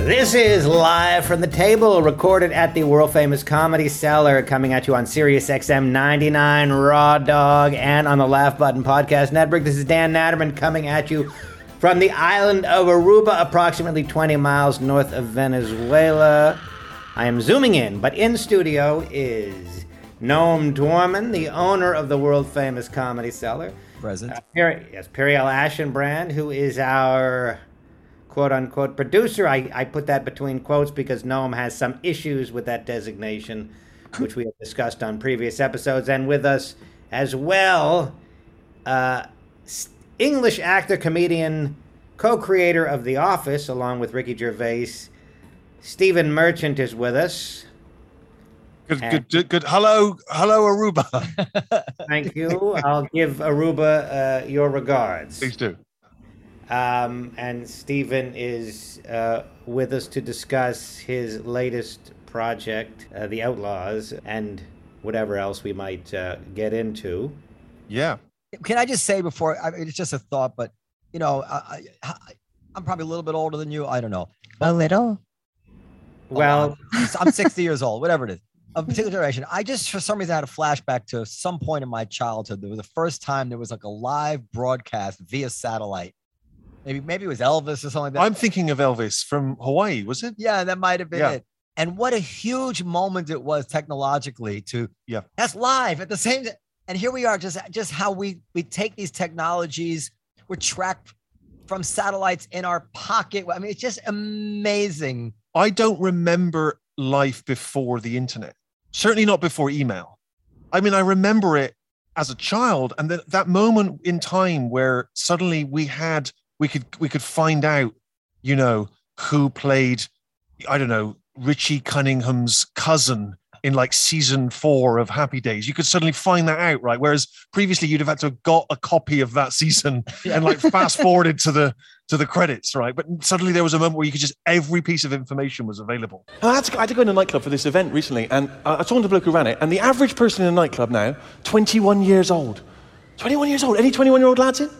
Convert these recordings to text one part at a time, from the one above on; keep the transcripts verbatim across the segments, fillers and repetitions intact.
This is Live from the Table, recorded at the world-famous Comedy Cellar, coming at you on Sirius X M ninety-nine, Raw Dog, and on the Laugh Button Podcast Network. This is Dan Natterman coming at you from the island of Aruba, approximately twenty miles north of Venezuela. I am zooming in, but in studio is Noam Dworman, the owner of the world-famous Comedy Cellar. Present. Uh, Perry, yes, Periel Aschenbrand, who is our quote-unquote producer. I, I put that between quotes because Noam has some issues with that designation, which we have discussed on previous episodes. And with us as well, uh, English actor, comedian, co-creator of The Office, along with Ricky Gervais, Stephen Merchant is with us. Good, and good, good. Hello, hello, Aruba. Thank you. I'll give Aruba uh, your regards. Please do. Um, and Stephen is uh, with us to discuss his latest project, uh, The Outlaws, and whatever else we might uh, get into. Yeah. Can I just say before, I mean, it's just a thought, but, you know, I, I, I'm probably a little bit older than you. I don't know. A little? Well, I'm, I'm sixty years old, whatever it is. Of a particular generation. I just, for some reason, had a flashback to some point in my childhood. There was the first time there was like a live broadcast via satellite. Maybe maybe it was Elvis or something like that. I'm thinking of Elvis from Hawaii, was it? Yeah, that might have been yeah. it. And what a huge moment it was technologically to, yeah, that's live at the same time. And here we are, just, just how we, we take these technologies, we're tracked from satellites in our pocket. I mean, it's just amazing. I don't remember life before the internet. Certainly not before email. I mean, I remember it as a child, and that that moment in time where suddenly we had, we could, we could find out, you know, who played, I don't know, Richie Cunningham's cousin in like season four of Happy Days. You could suddenly find that out, right? Whereas previously you'd have had to have got a copy of that season yeah. and like fast forwarded to the to the credits, right? But suddenly there was a moment where you could just, every piece of information was available. I had, to, I had to go in a nightclub for this event recently, and I was talking to the bloke who ran it, and the average person in a nightclub now, twenty-one years old. twenty-one years old. Any twenty-one-year-old lads in?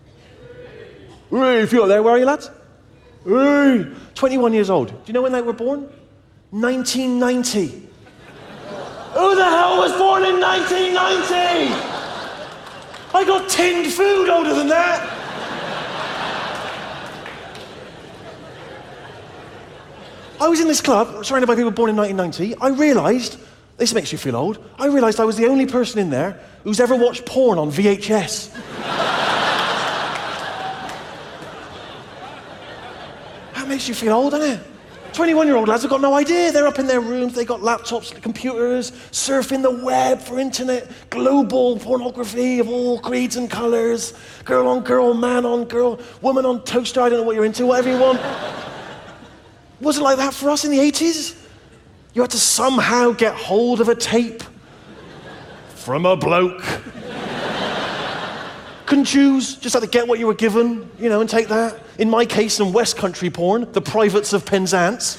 Hey, if you're there, where are you, lads? Hey, twenty-one years old. Do you know when they were born? nineteen ninety. Who the hell was born in nineteen ninety? I got tinned food older than that. I was in this club, surrounded by people born in nineteen ninety. I realised, this makes you feel old, I realised I was the only person in there who's ever watched porn on V H S. That makes you feel old, doesn't it? twenty-one-year-old lads have got no idea. They're up in their rooms, they got laptops, computers, surfing the web for internet, global pornography of all creeds and colours, girl on girl, man on girl, woman on toaster, I don't know what you're into, whatever you want. Was it like that for us in the eighties? You had to somehow get hold of a tape from a bloke. Couldn't choose, just had to get what you were given, you know, and take that. In my case, some West Country porn, The Privates of Penzance.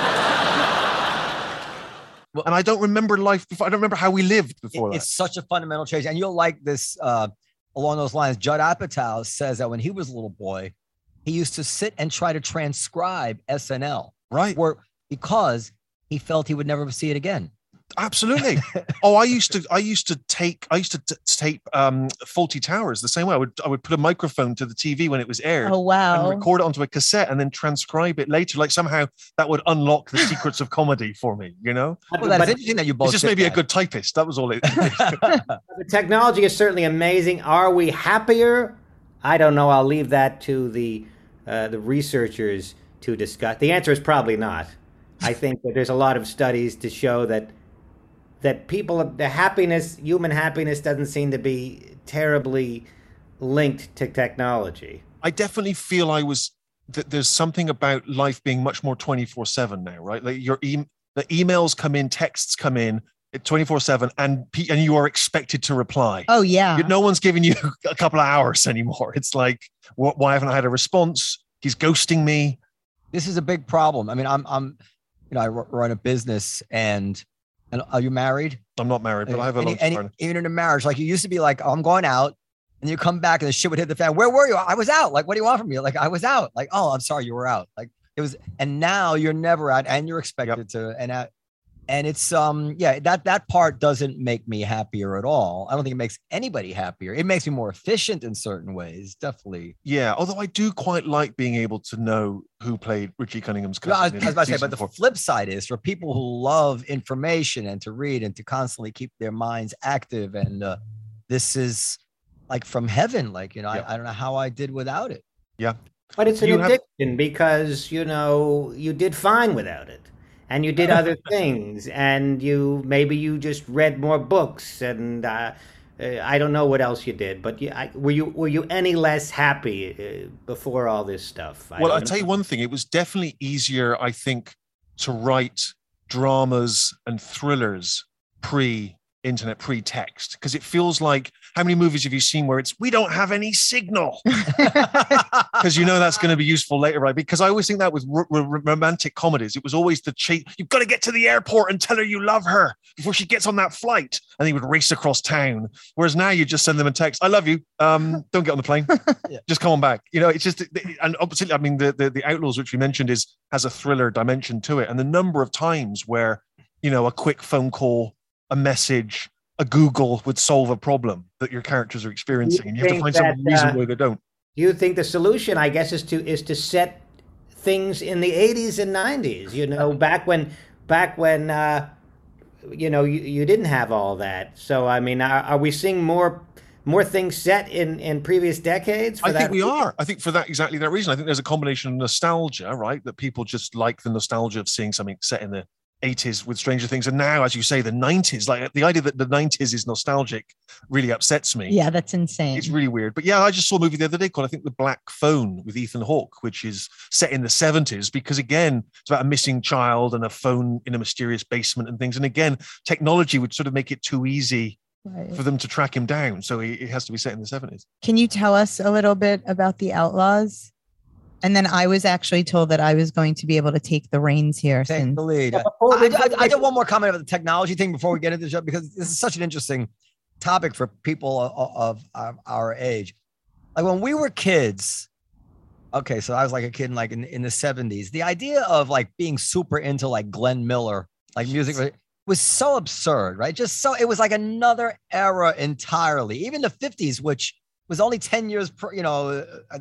Well, and I don't remember life before, I don't remember how we lived before it, that. It's such a fundamental change. And you'll like this, uh, along those lines, Judd Apatow says that when he was a little boy, he used to sit and try to transcribe S N L. Right. Where, because he felt he would never see it again. Absolutely. Oh, I used to, I used to take, I used to t- tape um, Fawlty Towers the same way. I would, I would put a microphone to the T V when it was aired. Oh, wow. And record it onto a cassette and then transcribe it later. Like somehow that would unlock the secrets of comedy for me, you know? Well, that's interesting that you both It's just maybe that. A good typist. That was all it. The technology is certainly amazing. Are we happier? I don't know. I'll leave that to the uh, the researchers to discuss. The answer is probably not. I think that there's a lot of studies to show that that people, the happiness, human happiness doesn't seem to be terribly linked to technology. I definitely feel I was, that there's something about life being much more twenty-four seven now, right? Like your e- the emails come in, texts come in twenty-four seven, and and you are expected to reply. Oh, yeah. No one's giving you a couple of hours anymore. It's like, why haven't I had a response? He's ghosting me. This is a big problem. I mean, I'm, I'm, you know, I run a business, and And are you married? I'm not married, but I have a long time. Even in a marriage, like you used to be like, oh, I'm going out, and you come back and the shit would hit the fan. Where were you? I was out. Like, what do you want from me? Like, I was out. Like, oh, I'm sorry, you were out. Like, It was, and now you're never out, and you're expected yep. to, and out, and it's um yeah that that part doesn't make me happier at all. I don't think it makes anybody happier. It makes me more efficient in certain ways, definitely. Yeah, although I do quite like being able to know who played Richie Cunningham's cousin. No, I, was, I was about to say, but the four. flip side is for people who love information and to read and to constantly keep their minds active, and uh, this is like from heaven. Like, you know, yeah. I, I don't know how I did without it. Yeah, but it's an you addiction have... because you know you did fine without it. And you did other things, and you maybe you just read more books, and uh, uh, I don't know what else you did. But you, I, were you were you any less happy uh, before all this stuff? I well, I'll tell you one thing: it was definitely easier, I think, to write dramas and thrillers pre-internet, pre-text, because it feels like, how many movies have you seen where it's, we don't have any signal? Because you know that's going to be useful later, right? Because I always think that with r- r- romantic comedies, it was always the cheat. You've got to get to the airport and tell her you love her before she gets on that flight. And he would race across town. Whereas now you just send them a text, I love you. Um, don't get on the plane. Yeah. Just come on back. You know, it's just, and obviously, I mean, the, the, the Outlaws, which we mentioned, is has a thriller dimension to it. And the number of times where, you know, a quick phone call, a message, a Google would solve a problem that your characters are experiencing, and you have to find that, some reason uh, why they don't. You think the solution, I guess, is to is to set things in the eighties and nineties. You know, back when back when uh, you know you, you didn't have all that. So I mean, are, are we seeing more more things set in in previous decades? For I that think we reason? are. I think for that exactly that reason. I think there's a combination of nostalgia, right? That people just like the nostalgia of seeing something set in the eighties with Stranger Things, and now, as you say, the nineties. Like the idea that the nineties is nostalgic really upsets me. Yeah, that's insane. It's really weird. But yeah, I just saw a movie the other day called, I think, The Black Phone with Ethan Hawke, which is set in the seventies, because again, it's about a missing child and a phone in a mysterious basement and things. And again, technology would sort of make it too easy right. for them to track him down. So it, it has to be set in the seventies. Can you tell us a little bit about The Outlaws? And then I was actually told that I was going to be able to take the reins here. Take since- the lead. I, I, I did one more comment about the technology thing before we get into the show, because this is such an interesting topic for people of, of, of our age. Like when we were kids, okay, so I was like a kid in like in, in the seventies. The idea of like being super into like Glenn Miller, like music, was so absurd, right? Just so, it was like another era entirely. Even the fifties, which was only ten years, per, you know, uh,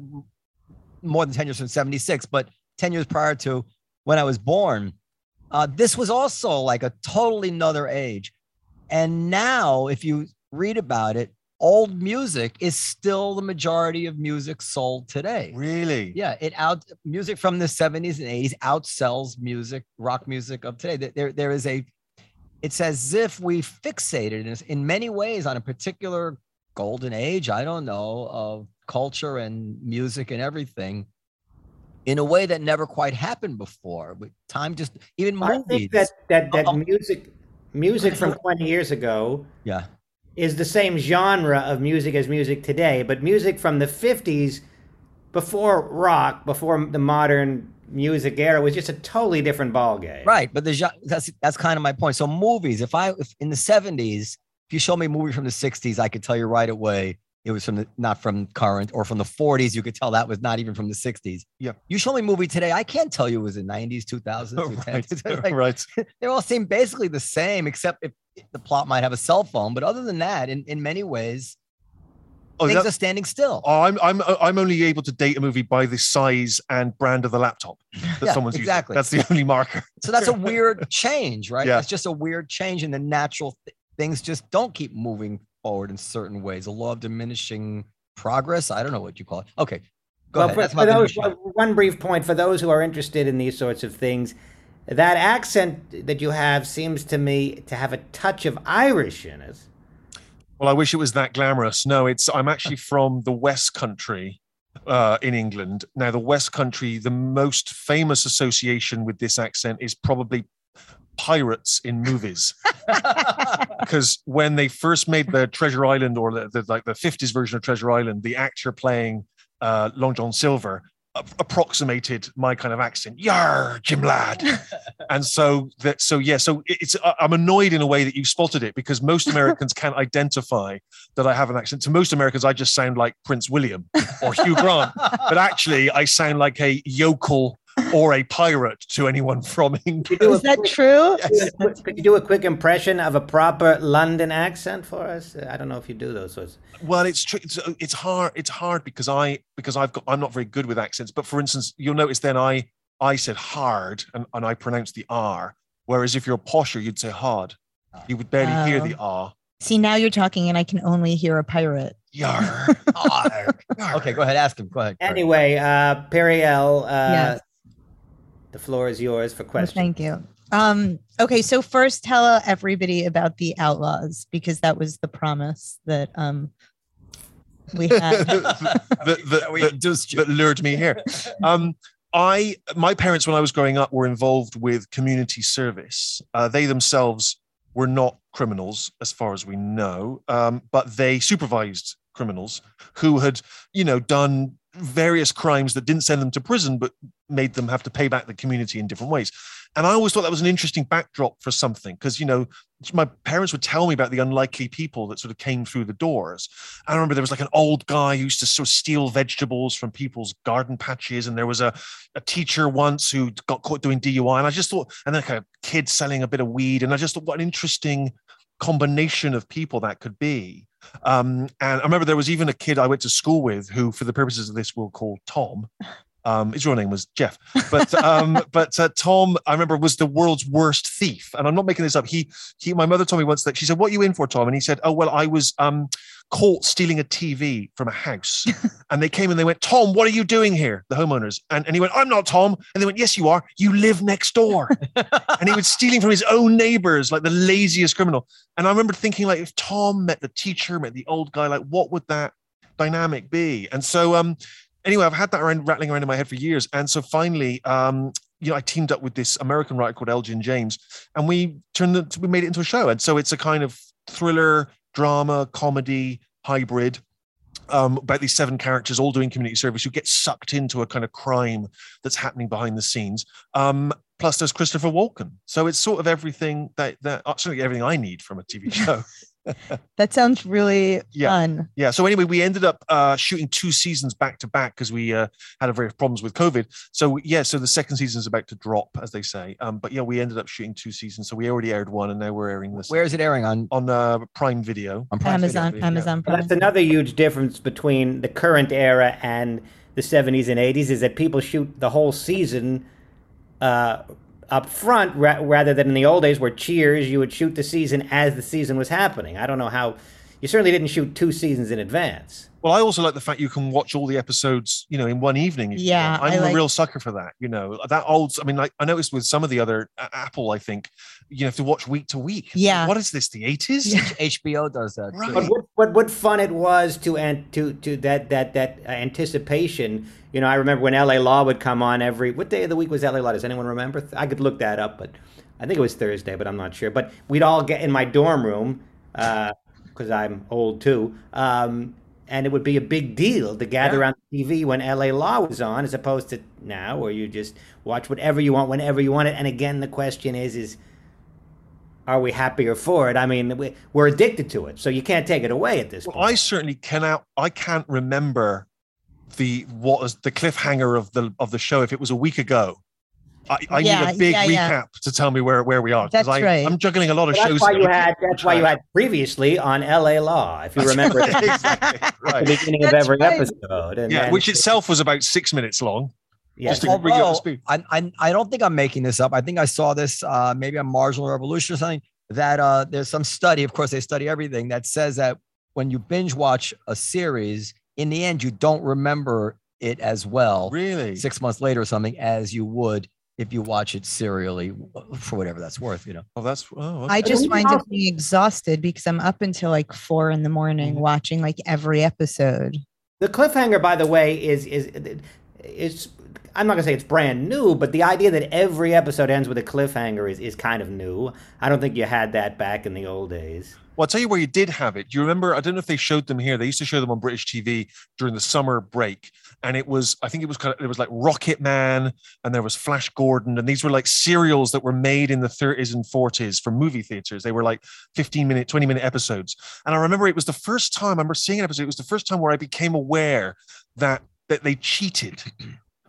more than ten years from seventy-six, but ten years prior to when I was born, uh, this was also like a totally another age. And now if you read about it, old music is still the majority of music sold today. Really? Yeah. It out music from the seventies and eighties outsells music, rock music of today. There, there is a, it's as if we fixated in, in many ways on a particular golden age, I don't know, of culture and music and everything in a way that never quite happened before. But time just, even movies. I think that that, that Oh. music music from twenty years ago Yeah. is the same genre of music as music today, but music from the fifties, before rock, before the modern music era, was just a totally different ballgame. Right. But the gen- that's that's kind of my point. So movies, if I if in the seventies, if you show me a movie from the sixties, I could tell you right away it was from the, not from current, or from the forties. You could tell that was not even from the sixties. Yeah. You show me a movie today, I can't tell you it was the nineties, two thousands, right. like, right. they all seem basically the same, except if the plot might have a cell phone. But other than that, in, in many ways, Oh, things that- are standing still. Oh, I'm I'm I'm only able to date a movie by the size and brand of the laptop that Yeah, someone's exactly. using. That's the only marker. So that's a weird change, right? Yeah. It's just a weird change in the natural th- things just don't keep moving forward in certain ways. A law of diminishing progress. I don't know what you call it. Okay. Go Well, ahead. for, That's for my those, show. one brief point for those who are interested in these sorts of things, that accent that you have seems to me to have a touch of Irish in it. Well, I wish it was that glamorous. No, it's I'm actually from the West Country uh, in England. Now, the West Country, the most famous association with this accent is probably pirates in movies. Because when they first made the Treasure Island, or the, the like the fifties version of Treasure Island, the actor playing uh, Long John Silver a- approximated my kind of accent. Yar, Jim lad. And so that, so yeah, so it's, I'm annoyed in a way that you spotted it, because most Americans can't identify that I have an accent. To most Americans, I just sound like Prince William or Hugh Grant, but actually I sound like a yokel or a pirate to anyone from England. Is that true? Yes. Could you do a quick impression of a proper London accent for us? I don't know if you do those sorts. Well, it's true. It's, it's hard. It's hard because I because I've got I'm not very good with accents. But for instance, you'll notice then I I said hard and, and I pronounced the R. Whereas if you're posher, you'd say hard. You would barely Oh. hear the R. See, now you're talking and I can only hear a pirate. Yar. Arg. Okay, go ahead. Ask him. Go ahead. Anyway, uh, Periel, uh, Yes. the floor is yours for Well, questions. thank you. Um, okay, so first tell everybody about the Outlaws because that was the promise that um, we had. that, that, We that, induced you. that lured me here. Um, I, my parents, when I was growing up, were involved with community service. Uh, they themselves were not criminals, as far as we know, um, but they supervised criminals who had, you know, done various crimes that didn't send them to prison, but made them have to pay back the community in different ways. And I always thought that was an interesting backdrop for something, because, you know, my parents would tell me about the unlikely people that sort of came through the doors. I remember there was like an old guy who used to sort of steal vegetables from people's garden patches. And there was a, a teacher once who got caught doing D U I. And I just thought, and then like a kid selling a bit of weed. And I just thought, what an interesting combination of people that could be. Um, and I remember there was even a kid I went to school with who, for the purposes of this, we'll call Tom. Um, his real name was Jeff, but um, but uh, Tom, I remember, was the world's worst thief, and I'm not making this up. He he, my mother told me once that she said, "What are you in for, Tom?" And he said, "Oh well, I was um, caught stealing a T V from a house," and they came and they went, "Tom, what are you doing here?" The homeowners, and and he went, "I'm not Tom," and they went, "Yes, you are. You live next door," and he was stealing from his own neighbors, like the laziest criminal. And I remember thinking, like, if Tom met the teacher, met the old guy, like, what would that dynamic be? And so, um. Anyway, I've had that around, rattling around in my head for years. And so finally, um, you know, I teamed up with this American writer called Elgin James, and we turned it, we made it into a show. And so it's a kind of thriller, drama, comedy hybrid um, about these seven characters all doing community service who get sucked into a kind of crime that's happening behind the scenes. Um, plus there's Christopher Walken. So it's sort of everything that, that absolutely everything I need from a T V show. That sounds really Yeah. fun. Yeah. So anyway, we ended up uh, shooting two seasons back to back because we uh, had a various problems with COVID. So yeah, so the second season is about to drop, as they say. Um, but yeah, we ended up shooting two seasons. So we already aired one, and now we're airing this Where is it airing on? on uh, Prime Video. On Prime Amazon, Video? Amazon Well, Prime. that's another huge difference between the current era and the seventies and eighties is that people shoot the whole season uh, up front ra- rather than in the old days where Cheers, you would shoot the season as the season was happening. I don't know how, you certainly didn't shoot two seasons in advance. Well, I also like the fact you can watch all the episodes, you know, in one evening. if you Yeah, want. I'm I a like- real sucker for that. You know, that old. I mean, like I noticed with some of the other uh, Apple, I think you have to watch week to week. Yeah. What is this? The eighties? Yeah. H B O does that. Right. too. But what, what what fun it was to and to to that that that uh, anticipation. You know, I remember when L A Law would come on every. What day of the week was L A Law? Does anyone remember? I could look that up, but I think it was Thursday, but I'm not sure. But we'd all get in my dorm room because I'm old too, um, and it would be a big deal to gather Yeah. around the T V when L A Law was on, as opposed to now, where you just watch whatever you want whenever you want it. And again, the question is is. Are we happier for it? I mean, we- we're addicted to it, so you can't take it away at this Well, point. I certainly cannot. I can't remember the what was the cliffhanger of the of the show if it was a week ago. I, I Yeah, need a big yeah, yeah. recap to tell me where, where we are. 'cause That's I, right. I'm juggling a lot of Well, shows. that's why that you we had. keep That's why you track. had previously on L A Law, if you remember, at exactly the right. beginning of That's every right. episode. And Yeah, then- which itself was about six minutes long. yeah. just to bring you up to speed. I, I, I don't think I'm making this up. I think I saw this uh, maybe on Marginal Revolution or something, that uh, there's some study, of course, they study everything, that says that when you binge watch a series, in the end, you don't remember it as well Really? six months later or something as you would if you watch it serially, for whatever that's worth, you know. Oh, that's. Oh, okay. I just you wind know- up being exhausted because I'm up until like four in the morning Mhm. watching like every episode. The cliffhanger, by the way, is is is. I'm not gonna say it's brand new, but the idea that every episode ends with a cliffhanger is, is kind of new. I don't think you had that back in the old days. Well, I'll tell you where you did have it. Do you remember? I don't know if they showed them here. They used to show them on British T V during the summer break. And it was, I think it was kind of, it was like Rocket Man and there was Flash Gordon. And these were like serials that were made in the thirties and forties for movie theaters. They were like fifteen minute, twenty minute episodes. And I remember it was the first time, I remember seeing an episode, it was the first time where I became aware that, that they cheated.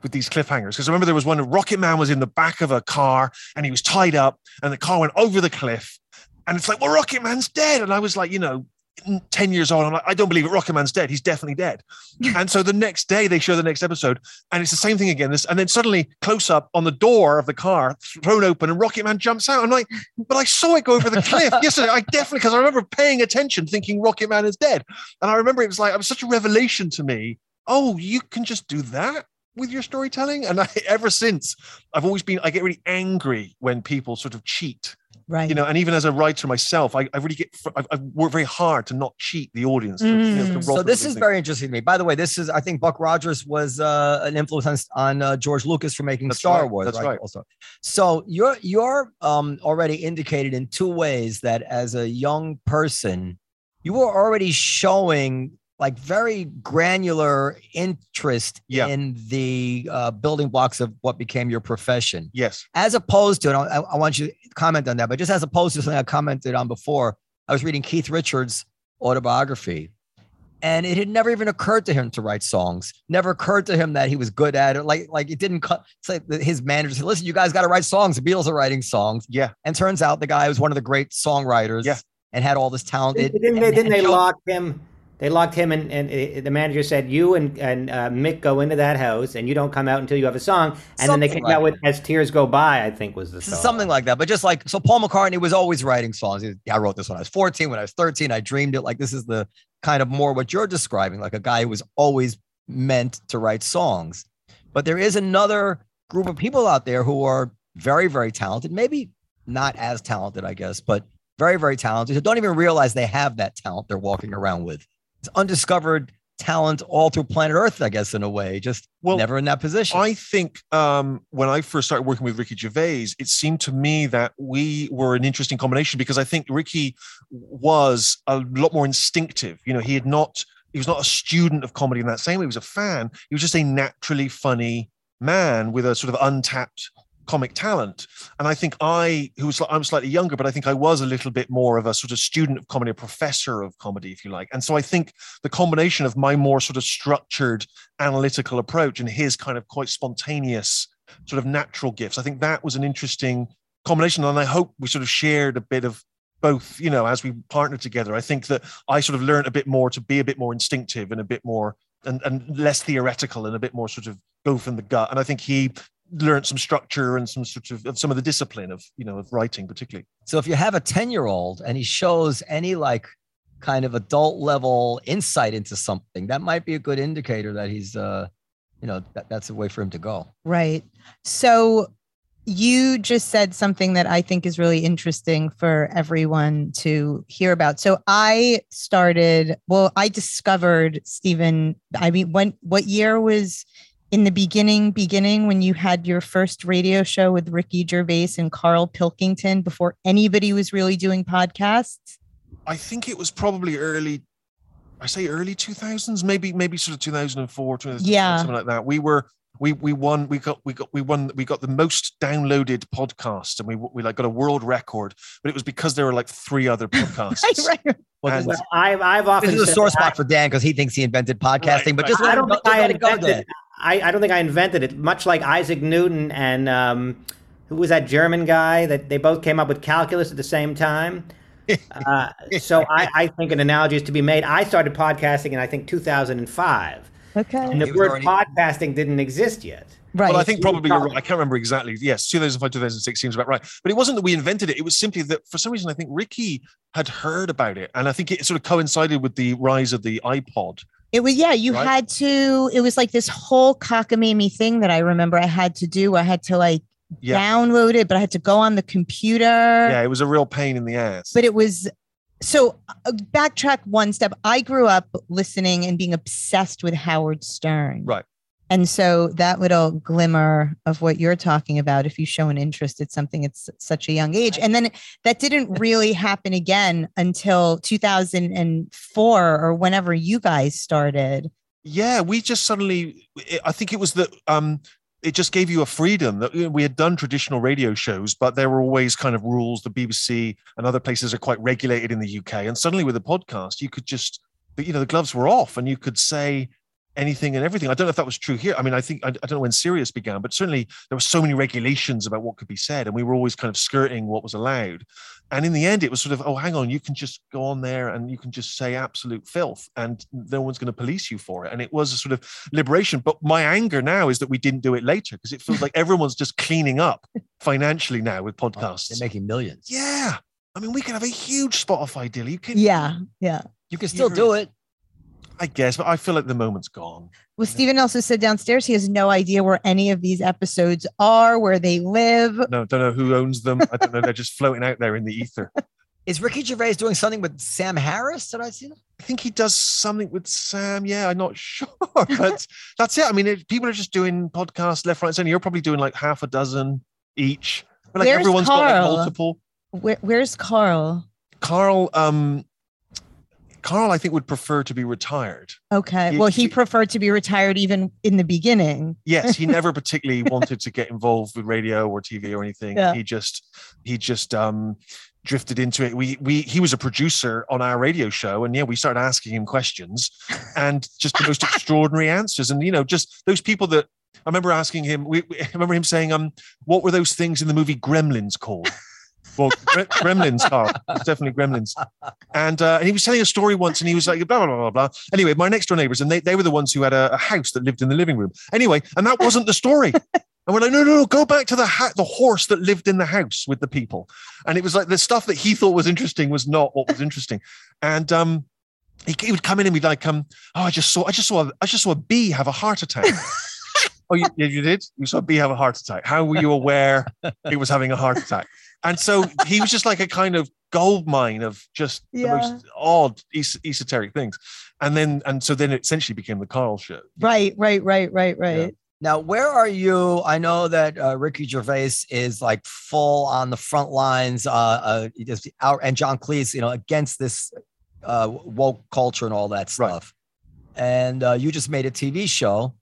with these cliffhangers. Because I remember there was one, Rocket Man was in the back of a car and he was tied up and the car went over the cliff. And it's like, well, Rocket Man's dead. And I was like, you know, ten years old. I'm like, I don't believe it. Rocket Man's dead. He's definitely dead. And so the next day they show the next episode and it's the same thing again. This, and then suddenly close up on the door of the car thrown open and Rocket Man jumps out. I'm like, but I saw it go over the cliff yesterday. I definitely, because I remember paying attention thinking Rocket Man is dead. And I remember it was like, it was such a revelation to me. Oh, you can just do that with your storytelling? And I, ever since, I've always been, I get really angry when people sort of cheat. Right. You know, and even as a writer myself, I, I really get, I, I work very hard to not cheat the audience. To, Mm. you know, to rob So them this of is things. very interesting to me. By the way, this is, I think Buck Rogers was uh, an influence on uh, George Lucas for making That's Star right, Wars. that's right. Also, so you're you're um, already indicated in two ways that as a young person, you were already showing like very granular interest Yeah. in the uh, building blocks of what became your profession. Yes. As opposed to, and I, I want you to comment on that, but just as opposed to something I commented on before, I was reading Keith Richards' autobiography, and it had never even occurred to him to write songs. Never occurred to him that he was good at it. Like, like it didn't cut. Say his manager said, "Listen, you guys got to write songs. The Beatles are writing songs." Yeah. And turns out the guy was one of the great songwriters. Yeah. And had all this talent. It- Didn't they, and- didn't and they showed- lock him? They locked him, and, and uh, the manager said, "You and, and uh, Mick go into that house, and you don't come out until you have a song." And then they Something came like out with that. "As Tears Go By," I think was the song. Something like that, but just like, so Paul McCartney was always writing songs. He- I wrote this when I was fourteen, when I was thirteen, I dreamed it. Like, this is the kind of more what you're describing, like a guy who was always meant to write songs. But there is another group of people out there who are very, very talented, maybe not as talented, I guess, but very, very talented, who don't even realize they have that talent they're walking around with. It's undiscovered talent all through planet Earth, I guess, in a way, just Well, never in that position. I think um, when I first started working with Ricky Gervais, it seemed to me that we were an interesting combination because I think Ricky was a lot more instinctive. You know, he had not, he was not a student of comedy in that same way. He was a fan. He was just a naturally funny man with a sort of untapped comic talent. And I think I, who was, I'm slightly younger, but I think I was a little bit more of a sort of student of comedy, a professor of comedy, if you like. And so I think the combination of my more sort of structured analytical approach and his kind of quite spontaneous sort of natural gifts, I think that was an interesting combination. And I hope we sort of shared a bit of both, you know, as we partnered together. I think that I sort of learned a bit more to be a bit more instinctive and a bit more and, and less theoretical and a bit more sort of go from the gut. And I think he learned some structure and some sort of, of some of the discipline of, you know, of writing particularly. So if you have a ten year old and he shows any like kind of adult level insight into something, that might be a good indicator that he's, uh, you know, that, that's a way for him to go. Right. So you just said something that I think is really interesting for everyone to hear about. So I started, well, I discovered Stephen, I mean, when, what year was in the beginning, beginning when you had your first radio show with Ricky Gervais and Carl Pilkington before anybody was really doing podcasts? I think it was probably early, I say early two thousands, maybe, maybe sort of two thousand four, two thousand five, Yeah. something like that. We were, we, we won, we got, we got, we won, we got the most downloaded podcast and we, we like got a world record, but it was because there were like three other podcasts. right, right. Well, And- this, Well, I've, I've often this is a said sore that spot for Dan because he thinks he invented podcasting, Right, but right. just I, let I him don't go, think I let it go, Dan. invented. I, I don't think I invented it. Much like Isaac Newton and um, who was that German guy that they both came up with calculus at the same time. Uh, so I, I think an analogy is to be made. I started podcasting in I think two thousand five, Okay. and He the was word already- podcasting didn't exist yet. Right. Well, I think probably you're right. I can't remember exactly. Yes, two thousand five, two thousand six seems about right. But it wasn't that we invented it. It was simply that for some reason, I think Ricky had heard about it. And I think it sort of coincided with the rise of the iPod. It was, yeah, you Right? had to, it was like this whole cockamamie thing that I remember I had to do. I had to like Yeah. download it, but I had to go on the computer. Yeah, it was a real pain in the ass. But it was, so uh, backtrack one step. I grew up listening and being obsessed with Howard Stern. Right. And so that little glimmer of what you're talking about, if you show an interest at something at s- such a young age. And then that didn't really happen again until two thousand four or whenever you guys started. Yeah, we just suddenly, I think it was that um, it just gave you a freedom that you know, we had done traditional radio shows, but there were always kind of rules. The B B C and other places are quite regulated in the U K. And suddenly with a podcast, you could just, you know, the gloves were off and you could say, anything and everything. I don't know if that was true here. I mean, I think, I, I don't know when Sirius began, but certainly there were so many regulations about what could be said, and we were always kind of skirting what was allowed. And in the end, it was sort of, oh, hang on, you can just go on there and you can just say absolute filth and no one's going to police you for it. And it was a sort of liberation. But my anger now is that we didn't do it later, because it feels like everyone's just cleaning up financially now with podcasts. They're making millions. Yeah. I mean, we could have a huge Spotify deal. You can, Yeah, yeah. You can still do it. I guess, but I feel like the moment's gone. Well, Stephen also said downstairs he has no idea where any of these episodes are, where they live. No, don't know who owns them. I don't know. They're just floating out there in the ether. Is Ricky Gervais doing something with Sam Harris? Did I see that? I think he does something with Sam. Yeah, I'm not sure, but that's it. I mean, it, people are just doing podcasts left, right, and center. You're probably doing like half a dozen each. But like Where's everyone's got like Carl? multiple. Where, where's Carl? Carl, um, Carl, I think would prefer to be retired. Okay. He- Well, he he- preferred to be retired even in the beginning. Yes, he never particularly wanted to get involved with radio or T V or anything. Yeah. He just, he just um, drifted into it. We, we, he was a producer on our radio show, and yeah, we started asking him questions, and just the most extraordinary answers. And you know, just those people that I remember asking him. We, we I remember him saying, "Um, what were those things in the movie Gremlins called?" Well, Gre- Gremlins, Carl. It's definitely Gremlins. And uh, and he was telling a story once, and he was like, blah, blah, blah, blah, blah. Anyway, my next door neighbors, and they, they were the ones who had a, a house that lived in the living room. Anyway, and that wasn't the story. And we're like, no, no, no, go back to the ha- the horse that lived in the house with the people. And it was like the stuff that he thought was interesting was not what was interesting. And um, he, he would come in and be like, um, oh, I just saw, I just saw, a, I just saw a bee have a heart attack. Oh, you, yeah, you did? You saw a bee have a heart attack. How were you aware it was having a heart attack? And so he was just like a kind of gold mine of just Yeah. the most odd es- esoteric things. And then, and so then it essentially became the Carl show. Right, right, right, right, right. Yeah. Now, where are you? I know that uh, Ricky Gervais is like full on the front lines, uh, uh, just out, and John Cleese, you know, against this uh, woke culture and all that stuff. And uh, you just made a T V show,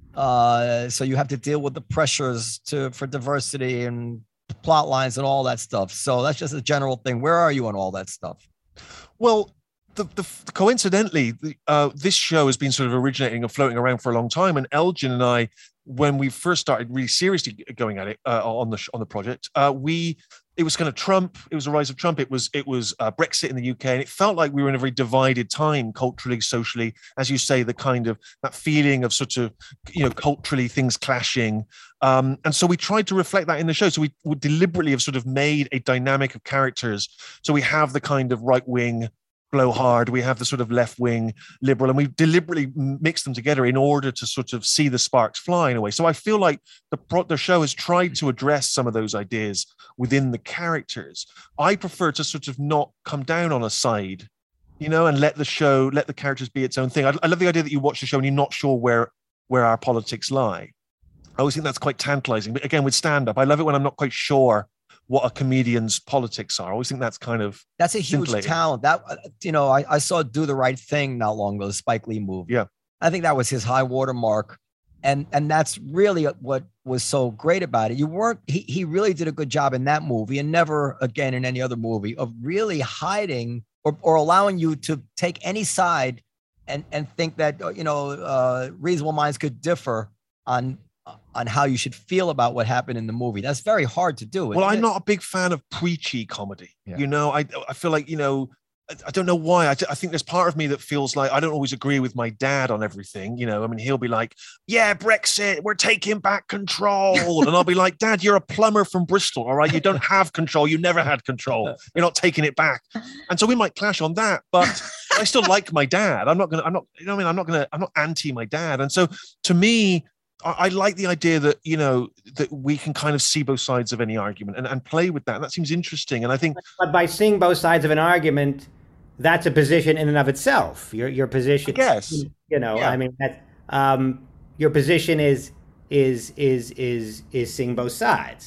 uh, so you have to deal with the pressures to for diversity and plot lines and all that stuff. So that's just a general thing. Where are you on all that stuff? Well, the, the coincidentally, the, uh, this show has been sort of originating and floating around for a long time. And Elgin and I, when we first started really seriously going at it uh, on the on the project, uh, we it was kind of Trump. It was the rise of Trump. It was it was uh, Brexit in the U K, and it felt like we were in a very divided time, culturally, socially. As you say, the kind of that feeling of sort of you know culturally things clashing. Um, and so we tried to reflect that in the show. So we would deliberately have sort of made a dynamic of characters. So we have the kind of right wing blowhard, we have the sort of left wing liberal, and we've deliberately mixed them together in order to sort of see the sparks fly in a way. So I feel like the pro- the show has tried to address some of those ideas within the characters. I prefer to sort of not come down on a side, you know, and let the show, let the characters be its own thing. I, I love the idea that you watch the show and you're not sure where where our politics lie. I always think that's quite tantalizing. But again, with stand-up, I love it when I'm not quite sure what a comedian's politics are. I always think that's kind of That's a huge scintillating. talent. That you know, I, I saw Do the Right Thing not long ago, the Spike Lee movie. Yeah. I think that was his high watermark. And and that's really what was so great about it. You weren't he he really did a good job in that movie, and never again in any other movie, of really hiding or, or allowing you to take any side and and think that you know uh, reasonable minds could differ on on how you should feel about what happened in the movie. That's very hard to do. Well, isn't I'm it? not a big fan of preachy comedy. Yeah. You know, I I feel like, you know, I, I don't know why. I, I think there's part of me that feels like I don't always agree with my dad on everything. You know, I mean, he'll be like, yeah, Brexit, we're taking back control. And I'll be like, Dad, you're a plumber from Bristol, all right? You don't have control. You never had control. You're not taking it back. And so we might clash on that, but I still like my dad. I'm not going to, I'm not, you know what I mean? I'm not going to, I'm not anti my dad. And so to me, I like the idea that, you know, that we can kind of see both sides of any argument and, and play with that. And that seems interesting. And I think, But by seeing both sides of an argument, that's a position in and of itself. Your your position, I guess. you know, Yeah. I mean, that um, your position is is is is is seeing both sides.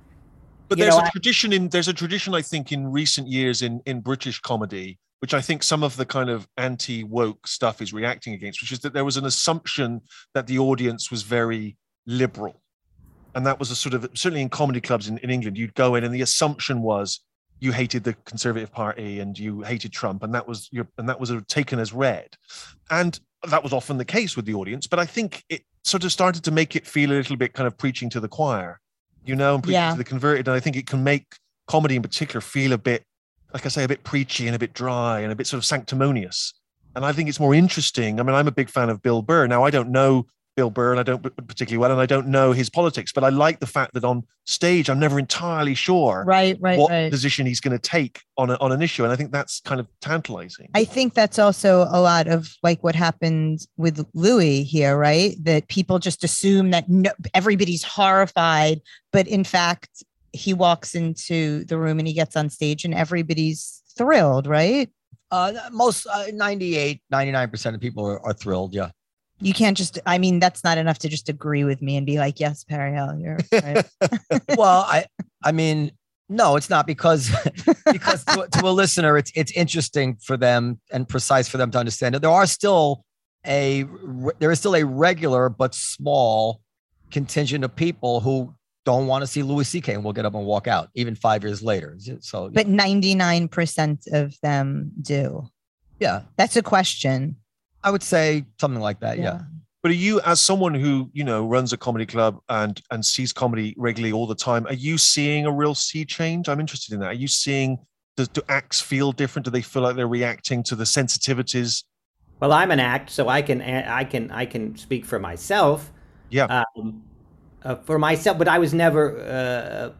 but You there's know, a I- tradition in, there's a tradition, I think, in recent years in, in British comedy, which I think some of the kind of anti-woke stuff is reacting against, which is that there was an assumption that the audience was very liberal. And that was a sort of, certainly in comedy clubs in, in England, you'd go in and the assumption was you hated the Conservative Party and you hated Trump, and that was your and that was taken as read, and that was often the case with the audience. But I think it sort of started to make it feel a little bit kind of preaching to the choir, you know, and preaching Yeah. to the converted. And I think it can make comedy in particular feel a bit, like I say, a bit preachy and a bit dry and a bit sort of sanctimonious. And I think it's more interesting. I mean, I'm a big fan of Bill Burr. Now, I don't know Bill Burr, and I don't particularly well, and I don't know his politics, but I like the fact that on stage, I'm never entirely sure Right, right, what right. position he's going to take on a, on an issue. And I think that's kind of tantalizing. I think that's also a lot of like what happened with Louis here, right? That people just assume that no, everybody's horrified, but in fact, he walks into the room and he gets on stage and everybody's thrilled, right? Uh, most uh, ninety-eight, ninety-nine percent of people are, are thrilled. Yeah. You can't just, I mean, that's not enough to just agree with me and be like, yes, Perry Hell, you're right. Well, I, I mean, no, it's not because, because to, to a listener, it's, it's interesting for them and precise for them to understand that there are still a, there is still a regular but small contingent of people who don't want to see Louis C K and will get up and walk out even five years later. So, But ninety-nine percent of them do. yeah, That's a question. I would say something like that. Yeah. But are you, as someone who, you know, runs a comedy club and and sees comedy regularly all the time, are you seeing a real sea change? I'm interested in that. Are you seeing, does, do acts feel different? Do they feel like they're reacting to the sensitivities? Well, I'm an act, so I can I can I can speak for myself. Yeah. Um, uh, for myself, but I was never uh,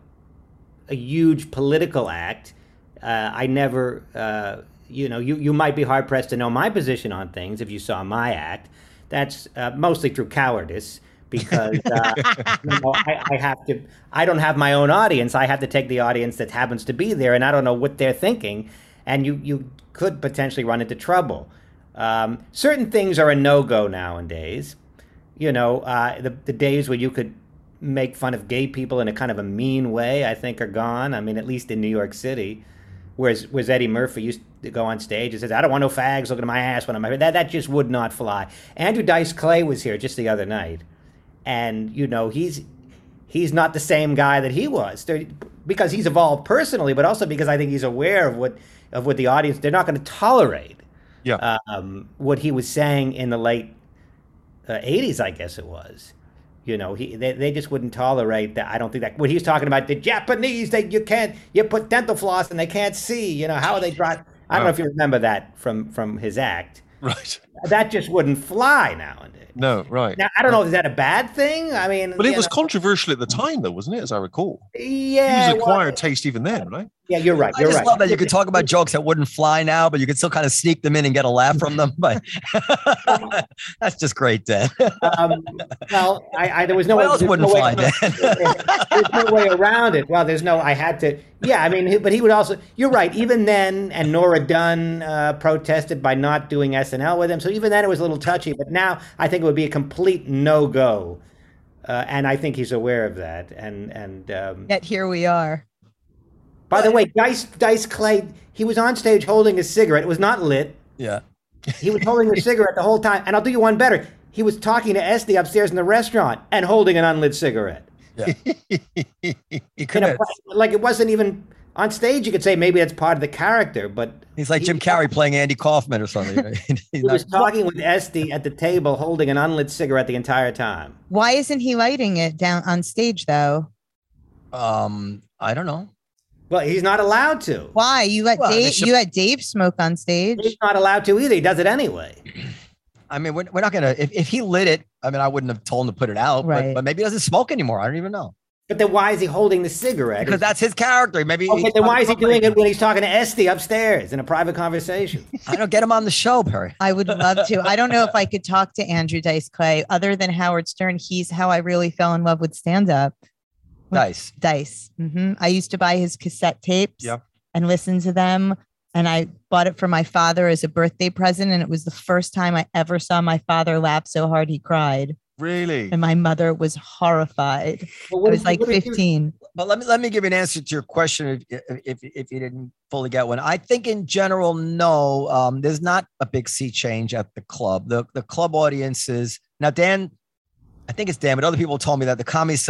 a huge political act. Uh, I never, uh, you know, you you might be hard pressed to know my position on things if you saw my act. That's uh, mostly through cowardice, because uh, you know, I, I have to. I don't have my own audience. I have to take the audience that happens to be there, and I don't know what they're thinking. And you you could potentially run into trouble. Um, certain things are a no-go nowadays. You know, uh, the the days where you could make fun of gay people in a kind of a mean way, I think, are gone. I mean, at least in New York City. Whereas, whereas Eddie Murphy used to go on stage and says, "I don't want no fags looking at my ass when I'm," that that just would not fly. Andrew Dice Clay was here just the other night, and you know he's he's not the same guy that he was, because he's evolved personally, but also because I think he's aware of what of what the audience, they're not going to tolerate. Yeah. Um, what he was saying in the late uh, eighties, I guess it was. You know, he they, they just wouldn't tolerate that. I don't think that what he was talking about, the Japanese, they you can't you put dental floss and they can't see. You know, how are they trying? I don't know if you remember that from from his act. Right. That just wouldn't fly nowadays. No, right. Now I don't know, is that a bad thing? I mean, But it you was know, controversial at the time, though, wasn't it? As I recall, yeah, it was well, acquired taste even then, right? yeah, you're right. I You're just right. love that you could talk about jokes that wouldn't fly now, but you could still kind of sneak them in and get a laugh from them. But that's just great, Dan. Um, well, I, I there was no What way, else there's wouldn't no fly, way, Dan? there's no way around it. Well, there's no. I had to. Yeah, I mean, he- but he would also. You're right. Even then, and Nora Dunn uh, protested by not doing S N L with him. So even then, it was a little touchy. But now, I think it would be a complete no go, uh, and I think he's aware of that. And and um, Yet here we are. by the way, Dice Dice Clay, he was on stage holding a cigarette. It was not lit. Yeah. He was holding a cigarette the whole time. And I'll do you one better. He was talking to Esty upstairs in the restaurant and holding an unlit cigarette. Yeah. He In could a, have. like it wasn't even on stage. You could say maybe that's part of the character, but He's like he- Jim Carrey playing Andy Kaufman or something. He's He not- was talking with Esty at the table, holding an unlit cigarette the entire time. Why isn't he lighting it down on stage though? um, I don't know. Well, he's not allowed to. Why? You let Well, they Dave should- you let Dave smoke on stage? He's not allowed to either. He does it anyway. I mean, we're, we're not gonna. If, if he lit it, I mean, I wouldn't have told him to put it out. Right. But, but maybe he doesn't smoke anymore. I don't even know, But then why is he holding the cigarette? because that's his character. Maybe. Okay, he's then why is he not- doing it when he's talking to Esty upstairs in a private conversation? I don't get him on the show, Perry. I would love to. I don't know if I could talk to Andrew Dice Clay other than Howard Stern. He's how I really fell in love with stand up. Nice. Dice. hmm I used to buy his cassette tapes Yeah. and listen to them. And I bought it for my father as a birthday present. And it was the first time I ever saw my father laugh so hard he cried. Really? And my mother was horrified. Well, I what was did- like what did you- fifteen. But let me let me give you an answer to your question if if, if you didn't fully get one. I think in general, no, um, there's not a big sea change at the club. The the club audiences now, Dan, I think it's Dan, but other people told me that the Comedy Cellar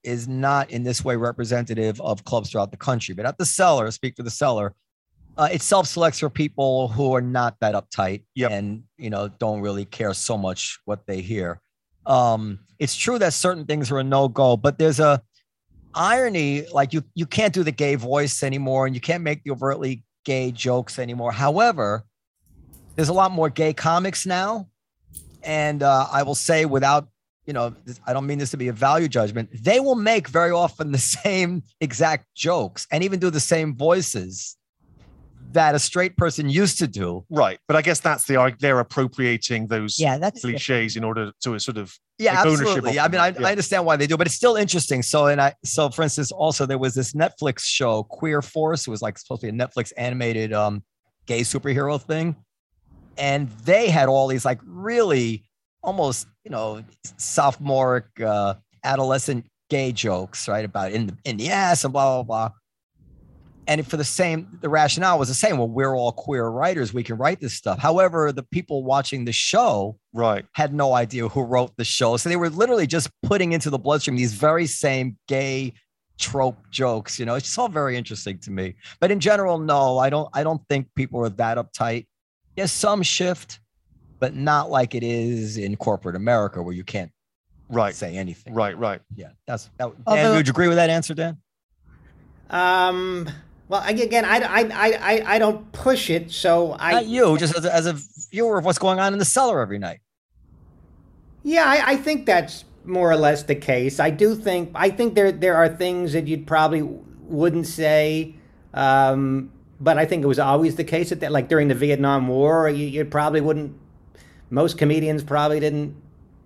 is not in this way representative of clubs throughout the country. But at the Cellar, speak for the Cellar, uh, it self-selects for people who are not that uptight Yep. and, you know, don't really care so much what they hear. Um, it's true that certain things are a no-go, but there's a irony, like you you can't do the gay voice anymore, and you can't make the overtly gay jokes anymore. However, there's a lot more gay comics now, and uh, I will say, without, you know, I don't mean this to be a value judgment, they will make very often the same exact jokes and even do the same voices that a straight person used to do. Right. But I guess that's the arg- they're appropriating those Yeah, that's cliches in order to sort of Yeah, take ownership absolutely. of I mean, I, them. Yeah. I understand why they do, but it's still interesting. So, and I, so for instance, also there was this Netflix show, Queer Force. It was like supposed to be a Netflix animated um, gay superhero thing. And they had all these like really almost, you know, sophomoric, uh, adolescent gay jokes, right? About in the, in the ass and blah, blah, blah. And for the same, the rationale was the same. Well, we're all queer writers. We can write this stuff. However, the people watching the show Right. had no idea who wrote the show. So they were literally just putting into the bloodstream these very same gay trope jokes. You know, it's just all very interesting to me. But in general, no, I don't, I don't think people are that uptight. There's some shift, but not like it is in corporate America where you can't Right. say anything. Right. Right. Yeah. That's that. Dan, Although- would you agree with that answer, Dan? Um. Well, I- again, I, I, I, I, I don't push it, so I. Not you, just as a, as a viewer of what's going on in the Cellar every night. Yeah, I, I think that's more or less the case. I do think I think there there are things that you probably wouldn't say, um, but I think it was always the case that like during the Vietnam War, you, you probably wouldn't. Most comedians probably didn't,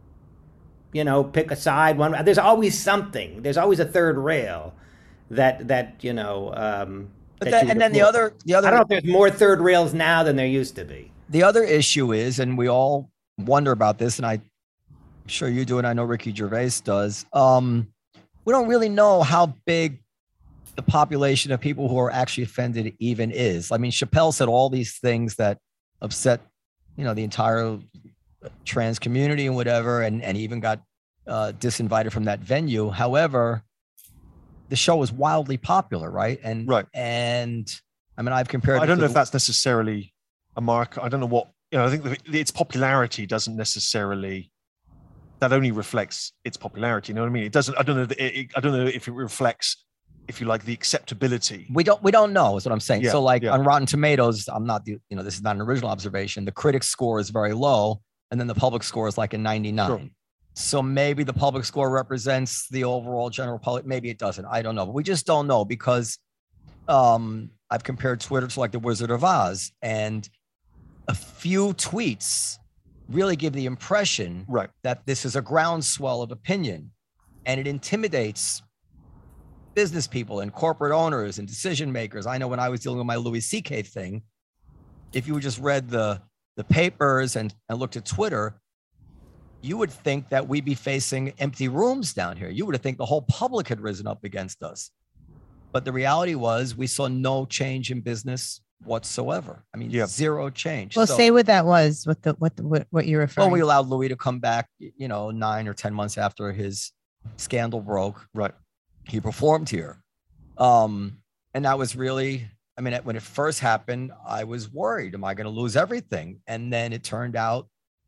you know, pick a side. One, there's always something. There's always a third rail that that you know. Um, But that then, you and would then the pull. other, the other, I don't know if there's more third rails now than there used to be. the other issue is, and we all wonder about this, and I, I'm sure you do, and I know Ricky Gervais does. Um, we don't really know how big the population of people who are actually offended even is. I mean, Chappelle said all these things that upset, you know, the entire trans community and whatever, and and he even got uh, disinvited from that venue. However, the show was wildly popular, right? And Right. and I mean, I've compared. I it don't to know the- if that's necessarily a mark. I don't know what, you know, I think the, its popularity doesn't necessarily, that only reflects its popularity. You know what I mean? It doesn't, I don't know, that it, it- I don't know if it reflects, if you like, the acceptability. We don't we don't know is what I'm saying. Yeah, so like yeah. on Rotten Tomatoes, I'm not the, you know, this is not an original observation. The critic score is very low, and then the public score is like a ninety-nine. Sure. So maybe the public score represents the overall general public. Maybe it doesn't. I don't know. But we just don't know because um, I've compared Twitter to like the Wizard of Oz, and a few tweets really give the impression Right. that this is a groundswell of opinion, and it intimidates business people and corporate owners and decision makers. I know when I was dealing with my Louis C K thing, if you just read the the papers and, and looked at Twitter, you would think that we'd be facing empty rooms down here. You would think the whole public had risen up against us. But the reality was we saw no change in business whatsoever. I mean, Yeah. zero change. Well, So- say what that was. What the what the, what, what you're referring. well, we allowed Louis to come back, you know, nine or ten months after his scandal broke. Right. He performed here. Um, and that was really, I mean, when it first happened, I was worried, am I going to lose everything? And then it turned out,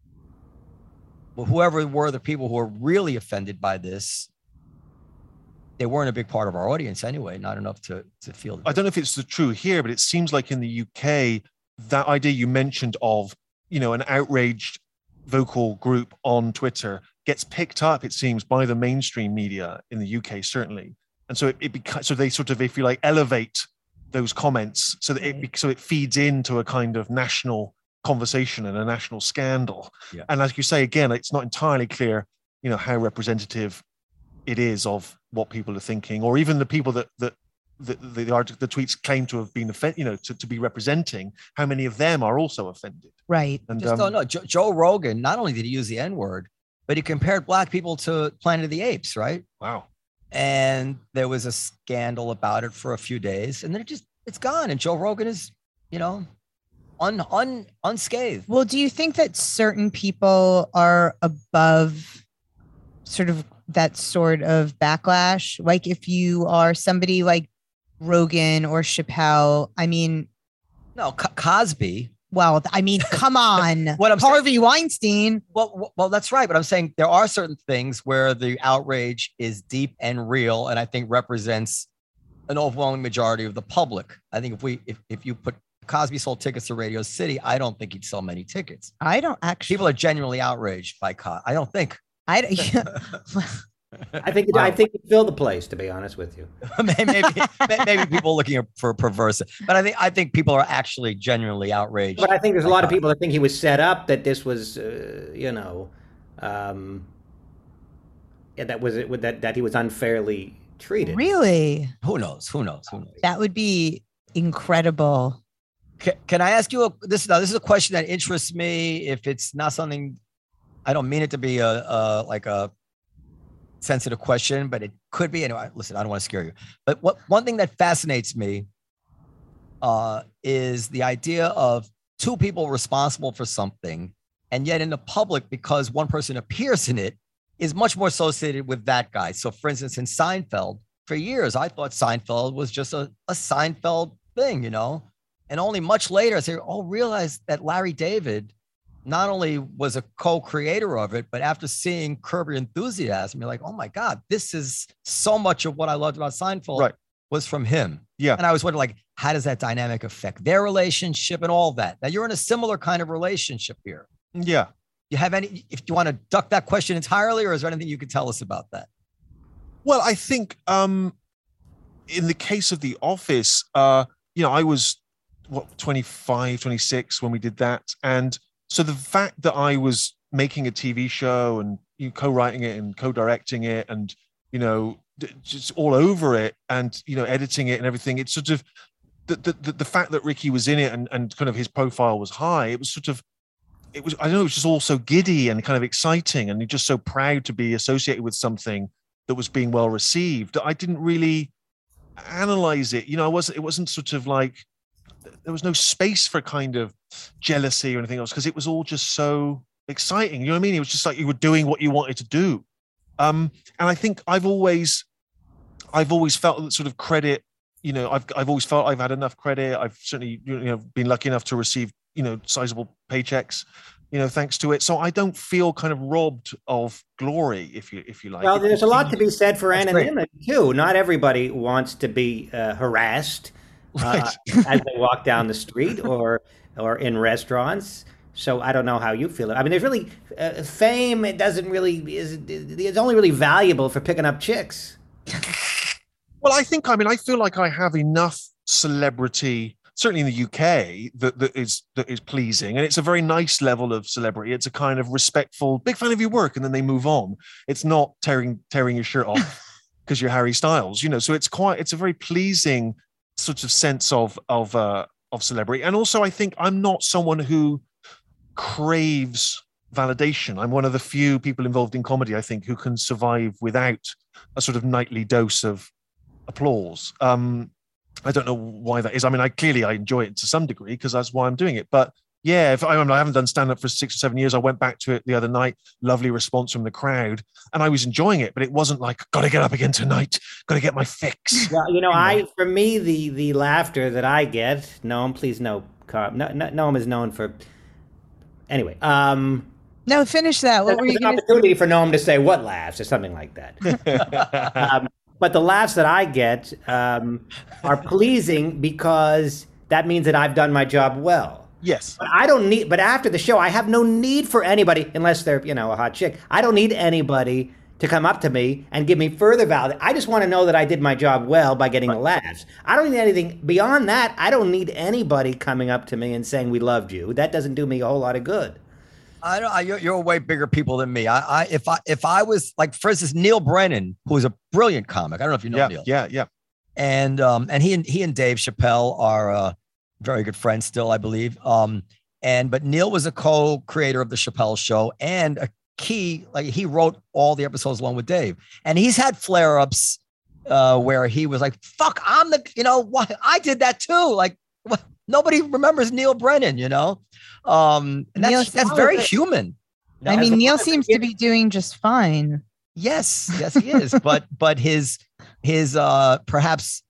well, whoever were the people who were really offended by this, they weren't a big part of our audience anyway, not enough to, to feel. I don't know if it's the true here, but it seems like in the U K, that idea you mentioned of, you know, an outraged vocal group on Twitter gets picked up, it seems, by the mainstream media in the U K, certainly. And so it, it becomes, so they sort of, if you like, elevate those comments so that it, so it feeds into a kind of national conversation and a national scandal. Yeah. And as you say, again, it's not entirely clear, you know, how representative it is of what people are thinking, or even the people that, that, the the, the, art, the tweets claim to have been offended, you know, to, to be representing, how many of them are also offended. right. And Just um, don't know. Joe, Joe Rogan, not only did he use the N word, but he compared black people to Planet of the Apes, right? wow. And there was a scandal about it for a few days, and then it just it's gone. And Joe Rogan is, you know, un, un unscathed. Well, do you think that certain people are above sort of that sort of backlash? Like if you are somebody like Rogan or Chappelle, I mean, No, Co- Cosby. well, I mean, come on. What I'm Harvey Weinstein. Well, well, well, that's right. But I'm saying there are certain things where the outrage is deep and real, and I think represents an overwhelming majority of the public. I think if we, if, if you put Cosby sold tickets to Radio City, I don't think he'd sell many tickets. I don't actually. People are genuinely outraged by Cosby. I don't think. I don't. I think I think it filled the place. To be honest with you, maybe maybe people looking for perverse, but I think I think people are actually genuinely outraged. but I think there's a lot of people that think he was set up. That this was, uh, you know, um, yeah, that was it. That that he was unfairly treated. Really? Who knows? Who knows? Who knows? That would be incredible. Can, can I ask you a, this? Now, this is a question that interests me. If it's not something, I don't mean it to be a, a like a sensitive question, but it could be. Anyway, listen, I don't want to scare you. But what one thing that fascinates me uh, is the idea of two people responsible for something, and yet in the public, because one person appears in it, is much more associated with that guy. So, for instance, in Seinfeld, for years, I thought Seinfeld was just a, a Seinfeld thing, you know. And only much later, I say, oh, realize that Larry David not only was a co-creator of it, but after seeing Curb Your Enthusiasm, you're like, oh my God, this is so much of what I loved about Seinfeld Right. was from him. Yeah. And I was wondering, like, how does that dynamic affect their relationship and all that? Now you're in a similar kind of relationship here. Yeah. You have any, if you want to duck that question entirely, or is there anything you could tell us about that? Well, I think um, in the case of The Office, uh, you know, I was what twenty-five, twenty-six when we did that. And so the fact that I was making a T V show and you know, co-writing it and co-directing it and, you know, just all over it and, you know, editing it and everything, it's sort of the, the, the fact that Ricky was in it and, and kind of his profile was high. It was sort of, it was, I don't know, it was just all so giddy and kind of exciting. And you're just so proud to be associated with something that was being well received. I didn't really analyze it. You know, I wasn't, it wasn't sort of like, there was no space for kind of jealousy or anything else because it was all just so exciting. You know what I mean? It was just like you were doing what you wanted to do. Um, and I think I've always, I've always felt that sort of credit, you know, I've, I've always felt I've had enough credit. I've certainly, you know, been lucky enough to receive, you know, sizable paychecks, you know, thanks to it. So I don't feel kind of robbed of glory, if you, if you like. Well, there's a lot to be said for That's anonymity too. Not everybody wants to be uh, harassed Right. uh, as they walk down the street or or in restaurants. So I don't know how you feel. I mean, there's really uh, fame. It doesn't really is. It's only really valuable for picking up chicks. Well, I think, I mean, I feel like I have enough celebrity, certainly in the U K, that, that is that is pleasing. And it's a very nice level of celebrity. It's a kind of respectful, big fan of your work, and then they move on. It's not tearing tearing your shirt off because you're Harry Styles, you know. So it's quite, it's a very pleasing sort of sense of of uh, of celebrity. And also, I think I'm not someone who craves validation. I'm one of the few people involved in comedy, I think, who can survive without a sort of nightly dose of applause. Um, I don't know why that is. I mean, I clearly I enjoy it to some degree because that's why I'm doing it. But yeah, if I, I haven't done stand-up for six or seven years. I went back to it the other night. Lovely response from the crowd, and I was enjoying it. But it wasn't like, got to get up again tonight. Got to get my fix. Well, you know, I for me the the laughter that I get. Noam, please no, Carl. No, no, Noam is known for. Anyway, um, No, finish that. What were there's you an going to opportunity for Noam to say what laughs or something like that. um, but the laughs that I get um, are pleasing because that means that I've done my job well. Yes. But I don't need, but after the show, I have no need for anybody, unless they're, you know, a hot chick. I don't need anybody to come up to me and give me further validation. I just want to know that I did my job well by getting the laughs. I don't need anything beyond that. I don't need anybody coming up to me and saying we loved you. That doesn't do me a whole lot of good. I don't. I, you're, you're way bigger people than me. I, I, if I, if I was like, for instance, Neil Brennan, who is a brilliant comic. I don't know if you know Yeah, Neil. yeah, yeah. And um, and he and he and Dave Chappelle are uh, very good friends still, I believe. Um, and but Neil was a co-creator of the Chappelle Show and a key, like he wrote all the episodes along with Dave. And he's had flare-ups uh, where he was like, "Fuck, I'm the, you know, what I did that too." Like, what? Nobody remembers Neil Brennan, you know. Um, and that's Neil- that's very human. I mean, Neil seems to be doing just fine. Yes, yes, he is. but but his his uh, perhaps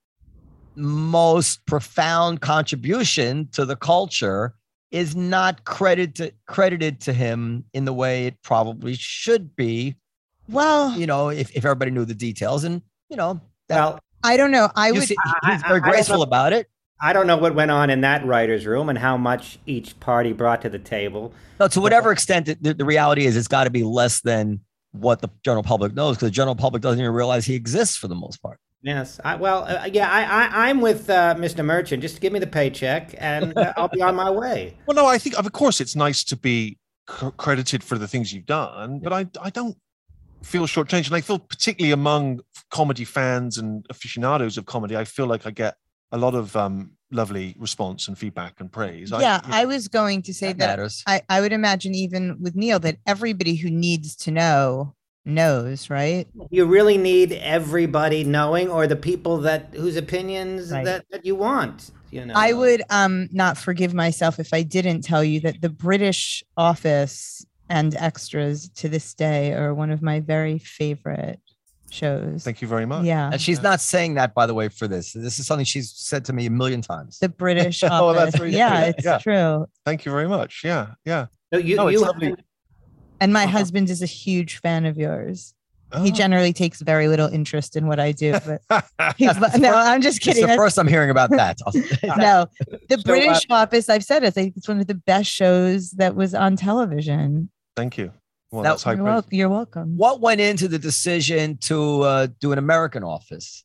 most profound contribution to the culture is not credited credited to him in the way it probably should be. Well, You know, if, if everybody knew the details, and you know, that, Well, I don't know. I you would. see, I- he's very I- I don't graceful know. about it. I don't know what went on in that writer's room and how much each party brought to the table. No, to whatever extent, it, the, the reality is, it's got to be less than what the general public knows, because the general public doesn't even realize he exists for the most part. Yes. I, well, uh, yeah, I, I, I'm with uh, Mister Merchant. Just give me the paycheck and uh, I'll be on my way. Well, no, I think, of course, it's nice to be c- credited for the things you've done, but I, I don't feel shortchanged. And I feel particularly among comedy fans and aficionados of comedy, I feel like I get a lot of um, lovely response and feedback and praise. Yeah, I, I was going to say That that. matters. I, I would imagine even with Neil that everybody who needs to know knows, right? You really need everybody knowing, or the people that whose opinions Right. that, that you want. You know, I would um not forgive myself if I didn't tell you that the British Office and Extras to this day are one of my very favorite shows. Thank you very much. Yeah. And she's not saying that, by the way, for this. This is something she's said to me a million times. The British Oh, Office. that's really yeah, good. it's Yeah. true. Thank you very much. Yeah, yeah. So you, No, it's you lovely. And my Uh-huh. husband is a huge fan of yours. Oh. He generally takes very little interest in what I do, but he's, That's the no, first- I'm just It's kidding. the That's- first I'm hearing about that. no, the So, British Office, I've said it, I think it's one of the best shows that was on television. Thank you. Well, Now, that's high You're, praise. wel- you're welcome. What went into the decision to uh, do an American Office?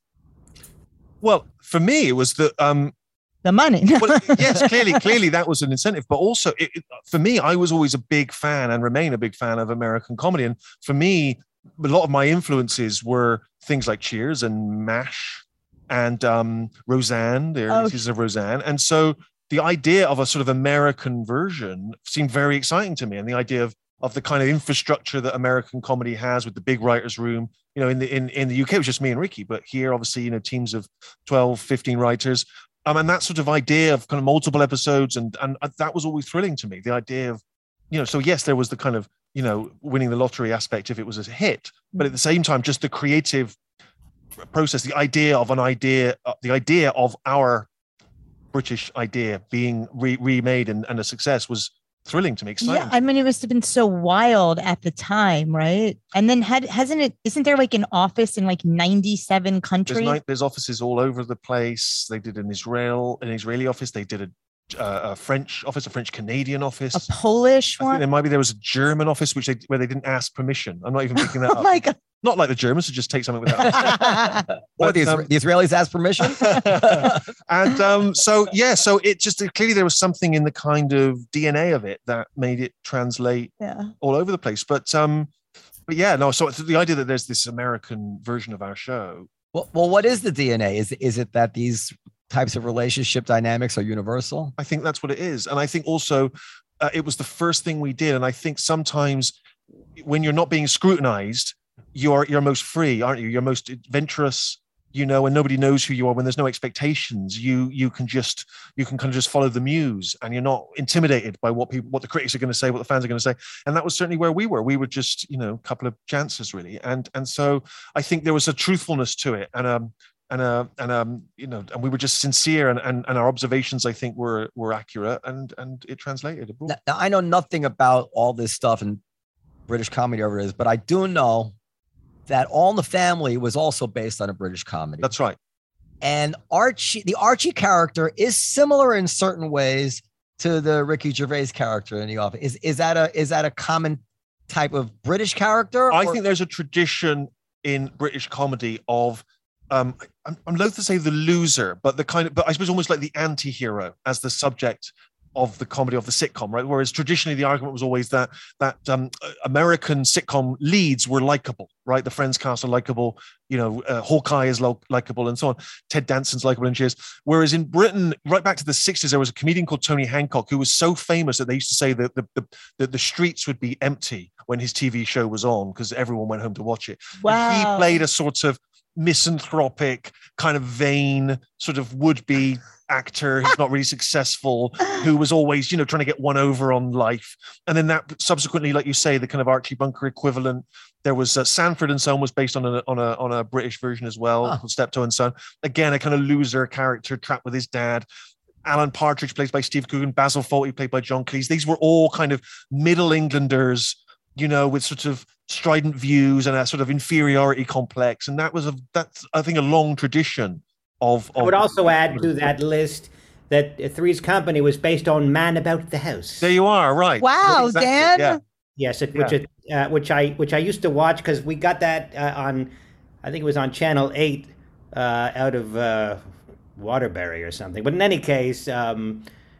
Well, for me, it was the um, The money. well, yes, clearly, clearly that was an incentive. But also, it, it- for me, I was always a big fan and remain a big fan of American comedy. And for me, a lot of my influences were things like Cheers and MASH and um, Roseanne, the early Oh. seasons of Roseanne. And so the idea of a sort of American version seemed very exciting to me. And the idea of of the kind of infrastructure that American comedy has with the big writers' room, you know, in the in, in the U K, it was just me and Ricky, but here, obviously, you know, teams of twelve, fifteen writers. Um, and that sort of idea of kind of multiple episodes, and and that was always thrilling to me. The idea of, you know, so yes, there was the kind of, you know, winning the lottery aspect if it was a hit, but at the same time, just the creative process, the idea of an idea, uh, the idea of our British idea being re- remade and, and a success was thrilling to me, exciting. Yeah, I mean, it must have been so wild at the time, right? And then had hasn't it? Isn't there like an office in like ninety-seven There's, countries? nine, there's offices all over the place. They did an Israel, an Israeli office. They did a, uh, a French office, a French Canadian office. A Polish I think one? there might be there was a German office which they where they didn't ask permission. I'm not even picking that Oh up. my god! Not like the Germans who just take something without. Or But, the, um, the Israelis asked permission? and um, so yeah, so it just clearly there was something in the kind of D N A of it that made it translate Yeah. all over the place. But um, but yeah, no. So the idea that there's this American version of our show. Well, well, what is the D N A? Is is it that these types of relationship dynamics are universal? I think that's what it is. And I think also uh, it was the first thing we did. And I think sometimes when you're not being scrutinized, you're you're most free, aren't you? You're most adventurous, you know, and nobody knows who you are. When there's no expectations, you you can just you can kind of just follow the muse, and you're not intimidated by what people, what the critics are going to say, what the fans are going to say. And that was certainly where we were. We were just, you know, a couple of chances really. And and so I think there was a truthfulness to it, and um and uh and um you know, and we were just sincere, and and, and our observations I think were were accurate, and and it translated abroad. Now, now, I know nothing about all this stuff and British comedy over it is, but I do know that All in the Family was also based on a British comedy. That's right. And Archie, the Archie character is similar in certain ways to the Ricky Gervais character in The Office. Is is that a is that a common type of British character? I or- think there's a tradition in British comedy of, um, I'm, I'm loath to say the loser, but the kind of, but I suppose almost like the anti-hero as the subject of the comedy, of the sitcom, right? Whereas traditionally the argument was always that that um, American sitcom leads were likable, right? The Friends cast are likable, you know, uh, Hawkeye is lo- likable and so on. Ted Danson's likable in Cheers. Whereas in Britain, right back to the sixties, there was a comedian called Tony Hancock who was so famous that they used to say that the, the, the, the streets would be empty when his T V show was on because everyone went home to watch it. Wow. And he played a sort of misanthropic, kind of vain, sort of would-be actor who's not really successful, who was always, you know, trying to get one over on life. And then that subsequently, like you say, the kind of Archie Bunker equivalent. There was uh, Sanford and Son was based on a on a on a British version as well, Huh. called Steptoe and Son. Again, a kind of loser character trapped with his dad. Alan Partridge, played by Steve Coogan, Basil Fawlty, played by John Cleese. These were all kind of middle Englanders, you know, with sort of strident views and a sort of inferiority complex. And that was a that's I think a long tradition of. of I would also add to that list that uh, Three's Company was based on Man About the House. There you are, right? Wow, Exactly, Dan. yeah. Yes, it, which it, uh, which I which I used to watch because we got that uh, on, I think it was on Channel Eight, uh, out of uh, Waterbury or something. But in any case, um,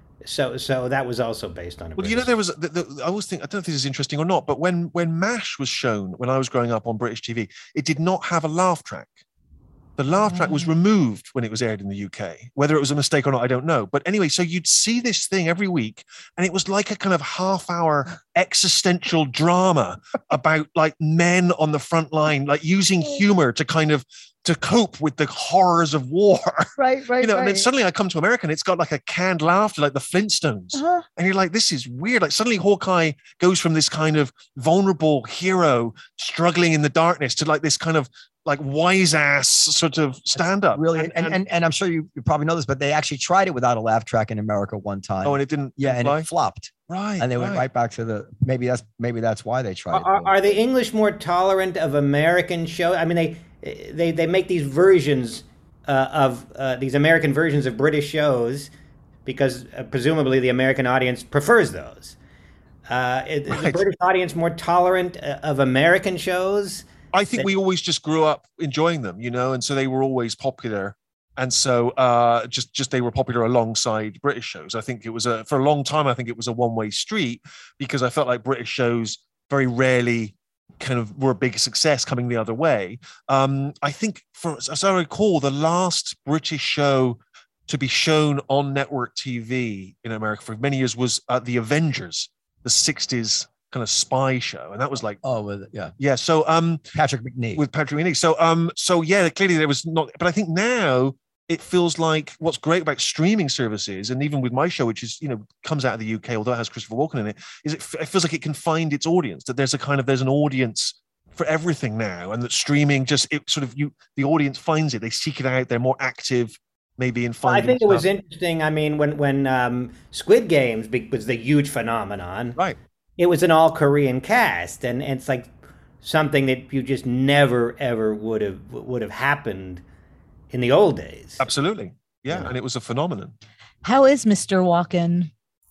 so so that was also based on a Well, you know, British- there was. The, the, I always think I don't know if this is interesting or not, but when when MASH was shown when I was growing up on British T V, it did not have a laugh track. The laugh track was removed when it was aired in the U K. Whether it was a mistake or not, I don't know. But anyway, so you'd see this thing every week, and it was like a kind of half-hour existential drama about like men on the front line, like using humor to kind of to cope with the horrors of war. Right, right, You know, and then right. suddenly I come to America and it's got like a canned laughter, like the Flintstones. Uh-huh. And you're like, this is weird. Like suddenly Hawkeye goes from this kind of vulnerable hero struggling in the darkness to like this kind of like wise ass sort of stand up. Really, and, and, and, and I'm sure you, you probably know this, but they actually tried it without a laugh track in America one time. oh, and it didn't. yeah, and fly? it flopped. right. And they went right back to the maybe that's maybe that's why they tried Are, it. are the English more tolerant of American shows? I mean, they they they make these versions uh, of uh, these American versions of British shows because uh, presumably the American audience prefers those. Uh, is the Right. British audience more tolerant uh, of American shows? I think we always just grew up enjoying them, you know, and so they were always popular. And so uh, just just they were popular alongside British shows. I think it was a for a long time. I think it was a one way street because I felt like British shows very rarely kind of were a big success coming the other way. Um, I think, for as I recall, the last British show to be shown on network T V in America for many years was uh, The Avengers, the sixties kind of spy show, and that was like Oh, with yeah, yeah. So um, Patrick McNee. with Patrick Winnick. So um, so yeah, clearly there was not, but I think now it feels like what's great about streaming services, and even with my show, which is, you know, comes out of the U K, although it has Christopher Walken in it, is it, f- it feels like it can find its audience, that there's a kind of, there's an audience for everything now, and that streaming just, it sort of, you, the audience finds it, they seek it out, they're more active maybe in I finding think it was stuff. interesting. I mean, when when um, Squid Games be- was the huge phenomenon, Right. it was an all Korean cast, and, and it's like something that you just never ever would have would have happened in the old days. Absolutely. Yeah. Yeah. And it was a phenomenon. How is Mister Walken?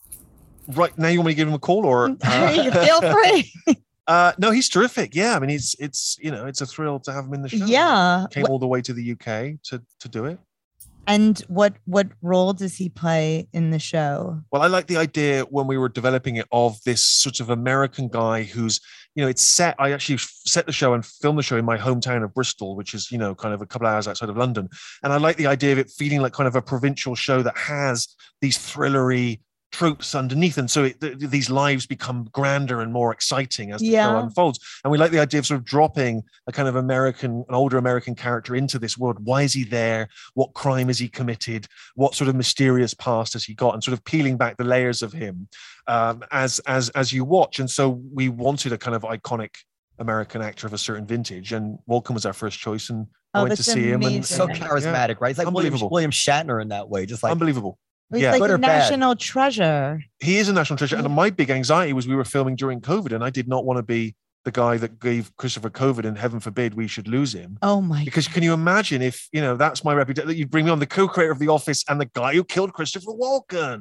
Right. Now you want me to give him a call or? Feel free. Uh, no, he's terrific. Yeah. I mean, he's, it's, you know, it's a thrill to have him in the show. Yeah. Came all the way to the U K to, to do it. And what what role does he play in the show? Well, I like the idea when we were developing it of this sort of American guy who's, you know, it's set. I actually set the show and filmed the show in my hometown of Bristol, which is, you know, kind of a couple of hours outside of London. And I like the idea of it feeling like kind of a provincial show that has these thrillery tropes underneath, and so it, th- these lives become grander and more exciting as the Yeah. show unfolds. And we like the idea of sort of dropping a kind of American, an older American character into this world. Why is he there? What crime has he committed? What sort of mysterious past has he got? And sort of peeling back the layers of him um, as as as you watch. And so we wanted a kind of iconic American actor of a certain vintage, and Walken was our first choice, and I Oh, went to that's see him. And amazing. so charismatic, right? It's like William, Unbelievable. William Shatner in that way, just like unbelievable. He's Yeah. like Good a or bad? national treasure. He is a national treasure. And my big anxiety was we were filming during COVID, and I did not want to be the guy that gave Christopher COVID, and heaven forbid we should lose him. Oh my Because can you imagine if, you know, that's my reputation, that you'd bring me on, the co-creator of The Office and the guy who killed Christopher Walken.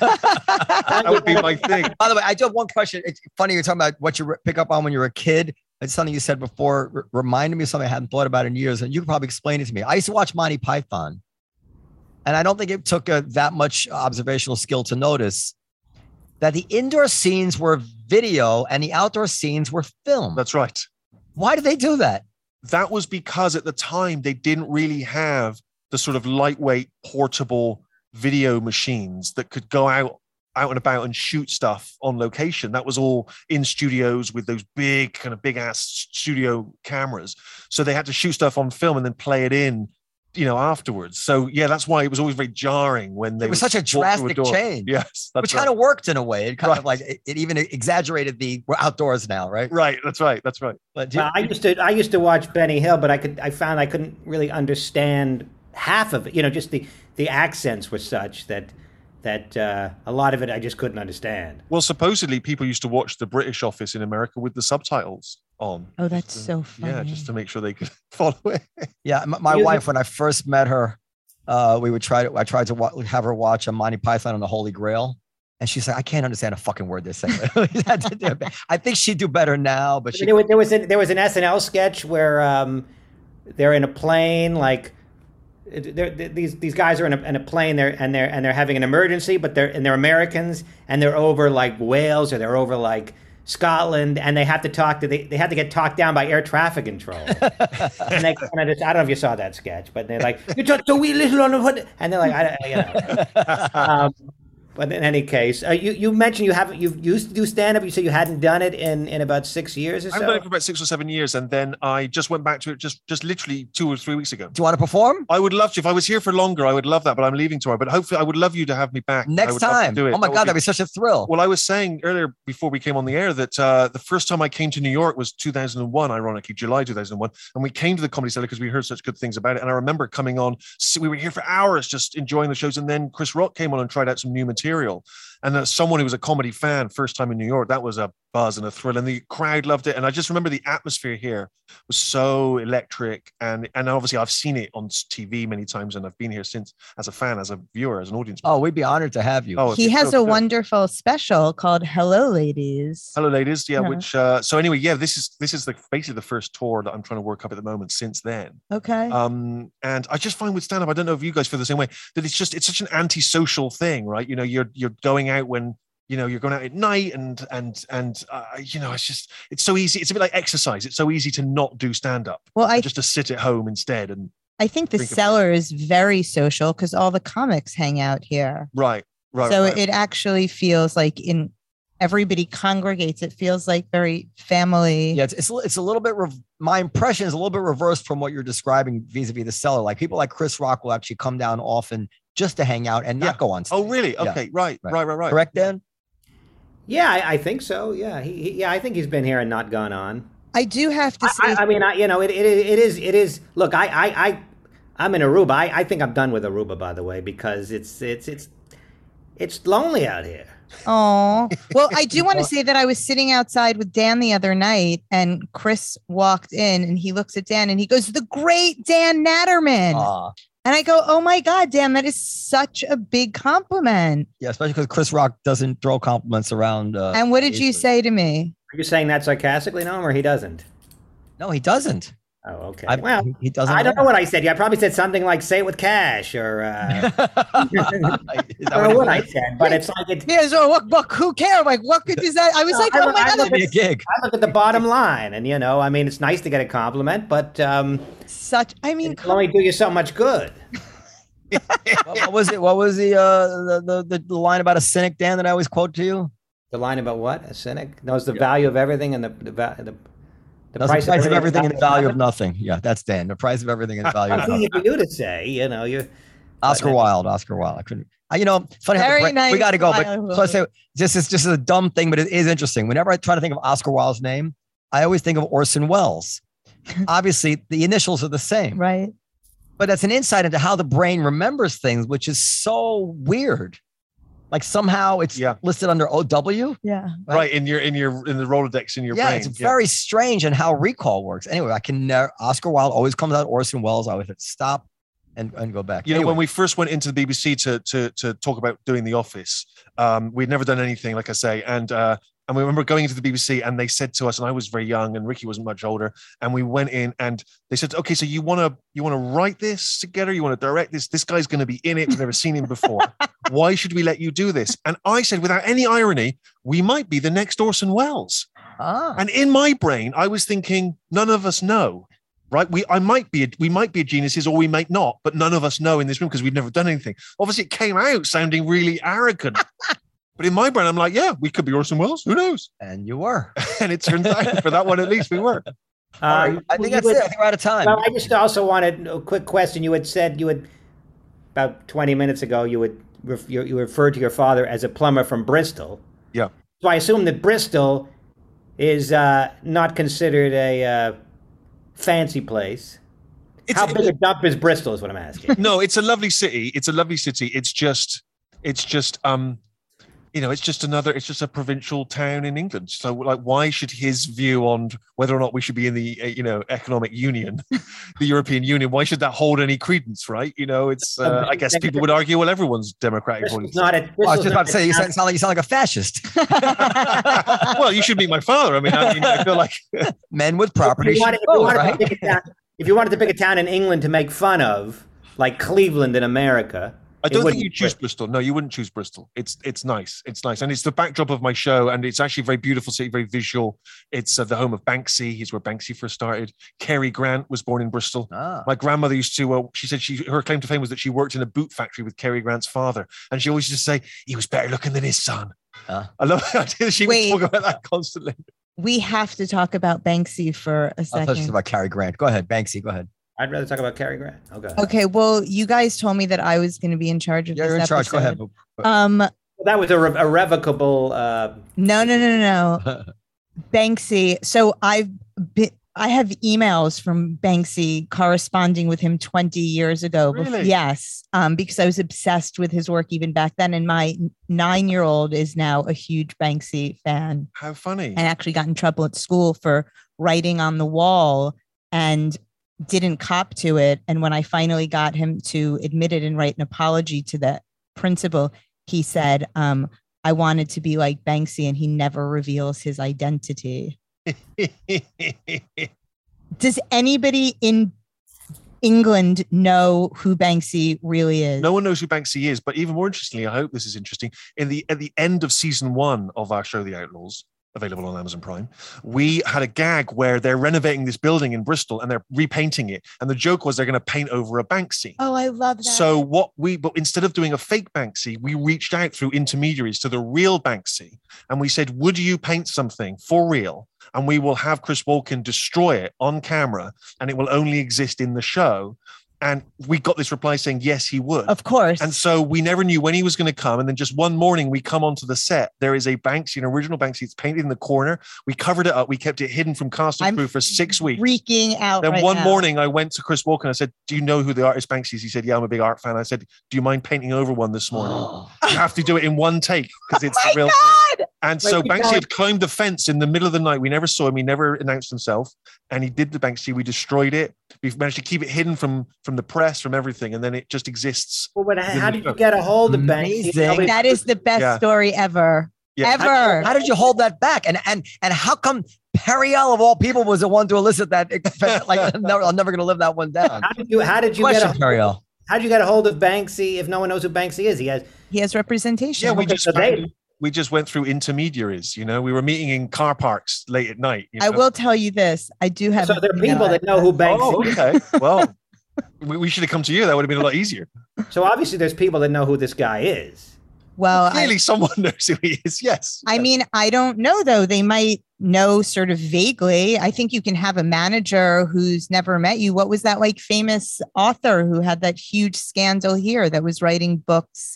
That would be my thing. By the way, I do have one question. It's funny you're talking about what you re- pick up on when you're a kid. It's something you said before, r- reminded me of something I hadn't thought about in years, and you could probably explain it to me. I used to watch Monty Python, and I don't think it took uh, that much observational skill to notice that the indoor scenes were video and the outdoor scenes were film. That's right. Why did they do that? That was because at the time they didn't really have the sort of lightweight portable video machines that could go out out and about and shoot stuff on location. That was all in studios with those big kind of big ass studio cameras. So they had to shoot stuff on film and then play it in, you know, afterwards. So yeah, that's why it was always very jarring when they It was such a drastic a change. Yes, which right. kind of worked in a way. It kind Right. of like it, it even exaggerated the we're outdoors now, right? Right. That's right. That's right. But do Well, I used to I used to watch Benny Hill, but I could I found I couldn't really understand half of it. You know, just the the accents were such that that uh, a lot of it I just couldn't understand. Well, supposedly people used to watch the British office in America with the subtitles on. Oh, that's Just to- so funny. Yeah, just to make sure they could follow it. Yeah, my, my You- wife, when I first met her, uh, we would try to. I tried to wa- have her watch a Monty Python on the Holy Grail, and she's like, "I can't understand a fucking word they're saying." We had to do it. I think she'd do better now, but she. There was there was, a, there was an S N L sketch where um, they're in a plane, like they're, they these these guys are in a, in a plane, they're and they're and they're having an emergency, but they're and they're Americans, and they're over like Wales or they're over like Scotland, and they have to talk to they, they have to get talked down by air traffic control. And they kind of just, I don't know if you saw that sketch, but they're like, you talk so wee little on the what, and they're like, I, you know. Um, but in any case, uh, you you mentioned you haven't you used to do stand up. You said you hadn't done it in, in about six years or I've so. done it for about six or seven years, and then I just went back to it just just literally two or three weeks ago. Do you want to perform I would love to. If I was here for longer, I would love that, but I'm leaving tomorrow. But hopefully, I would love you to have me back. I next would love to time? do it. Oh my That would god, be- that'd be such a thrill. Well, I was saying earlier before we came on the air that uh, the first time I came to New York was two thousand one, ironically, July two thousand one. And we came to the Comedy Cellar because we heard such good things about it. And I remember coming on, so we were here for hours just enjoying the shows. And then Chris Rock came on and tried out some new material. And as someone who was a comedy fan, first time in New York, that was a buzz and a thrill. And the crowd loved it. And I just remember the atmosphere here was so electric. And, and obviously, I've seen it on T V many times. And I've been here since as a fan, as a viewer, as an audience. Oh, we'd be honored to have you. Oh, He it's has so a good. wonderful special called Hello Ladies. Hello, ladies. Yeah, Yeah. which uh, so anyway, yeah, this is this is the basically the first tour that I'm trying to work up at the moment since then. Okay. Um, and I just find with stand-up, I don't know if you guys feel the same way, that it's just it's such an antisocial thing, right? You know, you're you're going out when you know you're going out at night, and and and uh, you know, it's just it's so easy. It's a bit like exercise. It's so easy to not do stand-up, well, I just to sit at home instead. And I think the think of- cellar is very social because all the comics hang out here. right, right. so right. it actually feels like in everybody congregates. It feels like very family. Yeah, it's it's, it's a little bit. Rev- my impression is a little bit reversed from what you're describing vis-a-vis the cellar. Like people like Chris Rock will actually come down often just to hang out and not Yeah. go on stage. Oh, really? Yeah. Okay, right, Right. right, right, right. Correct, Dan? Yeah, I, I think so. Yeah, he, he, yeah, I think he's been here and not gone on. I do have to I, say, I, I mean, I, you know, it, it, it is, it is. Look, I, I, I, I'm in Aruba. I, I think I'm done with Aruba, by the way, because it's, it's, it's, it's lonely out here. oh, well, I do want to say that I was sitting outside with Dan the other night, and Chris walked in, and he looks at Dan, and he goes, "The great Dan Natterman," Uh, and I go, "Oh my God, Dan, that is such a big compliment." yeah, especially because Chris Rock doesn't throw compliments around. Uh, And what did you easily. say to me? Are you saying that sarcastically, Noam, or he doesn't? No, he doesn't. Oh, okay. I, well, he, he doesn't. I don't at know all. what I said. Yeah, I probably said something like "say it with cash" or uh, Is that I don't know he what I said? said, but it's like it, Yeah, so what, what, who cares? Like, what could is that? I was No, like, I oh look- my I God, look Be a that's gig. I look at the bottom line, and you know, I mean, it's nice to get a compliment, but um, such, I mean, it can only do you so much good. what, what was it? What was the, uh, the the the line about a cynic, Dan, that I always quote to you? The line about what? A cynic knows the value of everything and the the va- the, the That's price, the price of everything and the value of nothing. nothing. Yeah, that's Dan. The price of everything and the value of It's nothing. easy for you to say, you know. You Oscar Wilde. Oscar Wilde. I couldn't. I, you know, it's funny. how the Very brain- nice, We got to go. But Wilde. so I say, this is just a dumb thing, but it is interesting. Whenever I try to think of Oscar Wilde's name, I always think of Orson Welles. Obviously, the initials are the same, right? but that's an insight into how the brain remembers things, which is so weird. Like somehow it's Yeah. listed under O W. Yeah. Right in your in your in the Rolodex in your Yeah, brain. it's very strange in how recall works. Anyway, I can never. Oscar Wilde always comes out. Orson Welles. I always have to stop and, and go back. You know, Anyway, when we first went into the B B C to to to talk about doing The Office, um, we'd never done anything, like I say, and uh, and we remember going into the B B C, and they said to us, and I was very young, and Ricky wasn't much older, and we went in, and they said, "Okay, so you want to you want to write this together? You want to direct this? This guy's going to be in it. We've never seen him before. Why should we let you do this?" And I said, without any irony, we might be the next Orson Welles. ah, And in my brain, I was thinking, none of us know, right? We, I might be, a, we might be geniuses, or we might not, but none of us know in this room because we've never done anything. Obviously, it came out sounding really arrogant, But in my brain, I'm like, yeah, we could be Orson Welles. Who knows? And you were. And it turns out for that one, at least we were. Uh, All right. I think you that's would- it. I think we're out of time. Well, I just also wanted a quick question. You had said you had about twenty minutes ago. You would ref, you, you referred to your father as a plumber from Bristol. Yeah. So I assume that Bristol is uh, not considered a uh, fancy place. It's, How big a dump is Bristol? Is what I'm asking. no, it's a lovely city. It's a lovely city. It's just, it's just, um, you know, it's just another, it's just a provincial town in England. So, like, why should his view on whether or not we should be in the, uh, you know, economic union, the European Union, why should that hold any credence, right? You know, it's, uh, I guess people would argue, well, everyone's democratic. Bristol's not a, Well, I was Bristol's just not about to say, a you town- sound, sound like you sound like a fascist. Well, you should meet my father. I mean, I, mean, I feel like Men with property If you should wanted, if you vote, wanted right? to pick a town, if you wanted to pick a town in England to make fun of, like Cleveland in America, I it don't think wouldn't you choose fit. Bristol. No, you wouldn't choose Bristol. It's it's nice. It's nice, and it's the backdrop of my show, and it's actually a very beautiful city, very visual. It's uh, the home of Banksy. He's where Banksy first started. Cary Grant was born in Bristol. Ah. My grandmother used to. Uh, she said she her claim to fame was that she worked in a boot factory with Cary Grant's father, and she always used to say he was better looking than his son. Uh. I love that. She Wait. would talk about that constantly. We have to talk about Banksy for a I thought just second. about Cary Grant. Go ahead, Banksy. Go ahead. I'd rather talk about Cary Grant. Okay. Okay, well, you guys told me that I was going to be in charge of Yeah, this you're in charge. Go episode. ahead. Um, Well, that was a re- irrevocable. Uh, no, no, no, no, no. Banksy. So I've been, I have emails from Banksy corresponding with him twenty years ago. Bef- Really? Yes. Um, because I was obsessed with his work even back then. And my nine year old is now a huge Banksy fan How funny. and actually got in trouble at school for writing on the wall and didn't cop to it. And when I finally got him to admit it and write an apology to the principal, he said, um, I wanted to be like Banksy, and he never reveals his identity. Does anybody in England know who Banksy really is? No one knows who Banksy is, but even more interestingly, I hope this is interesting. In the at the end of season one of our show, The Outlaws, available on Amazon Prime, we had a gag where they're renovating this building in Bristol and they're repainting it. And the joke was they're going to paint over a Banksy. Oh, I love that. So what we, but instead of doing a fake Banksy, we reached out through intermediaries to the real Banksy. And we said, would you paint something for real? And we will have Chris Walken destroy it on camera, and it will only exist in the show. And we got this reply saying, yes, he would. Of course. And so we never knew when he was going to come. And then just one morning we come onto the set. There is a Banksy, an original Banksy. It's painted in the corner. We covered it up. We kept it hidden from cast and I'm crew for six weeks. freaking out. Then right one now. morning I went to Chris Walken. I said, do you know who the artist Banksy is? He said, yeah, I'm a big art fan. I said, do you mind painting over one this morning? You have to do it in one take because it's Oh the real my thing. God! And Wait, so keep Banksy going. had climbed the fence in the middle of the night. We never saw him. He never announced himself. And he did the Banksy. We destroyed it. We've managed to keep it hidden from, from the press, from everything. And then it just exists. well, but how did you get a hold of Banksy? Amazing. Nobody- That is the best Yeah. story ever. Yeah. Ever. How did you hold that back? And and and how come Periel of all people was the one to elicit that? Like, I'm never, I'm never going to live that one down. How did you? How did you Question, get a? Periel. How did you get a hold of Banksy if no one knows who Banksy is? He has. He has representation. Yeah, we Okay, just so they- we just went through intermediaries. You know, we were meeting in car parks late at night. You I know? will tell you this. I do have. So there are an email people that know who Banksy Oh, is. okay. Well, we, we should have come to you. That would have been a lot easier. So obviously there's people that know who this guy is. Well, I, Clearly, someone knows who he is. Yes. I mean, I don't know though. They might know sort of vaguely. I think you can have a manager who's never met you. What was that like famous author who had that huge scandal here that was writing books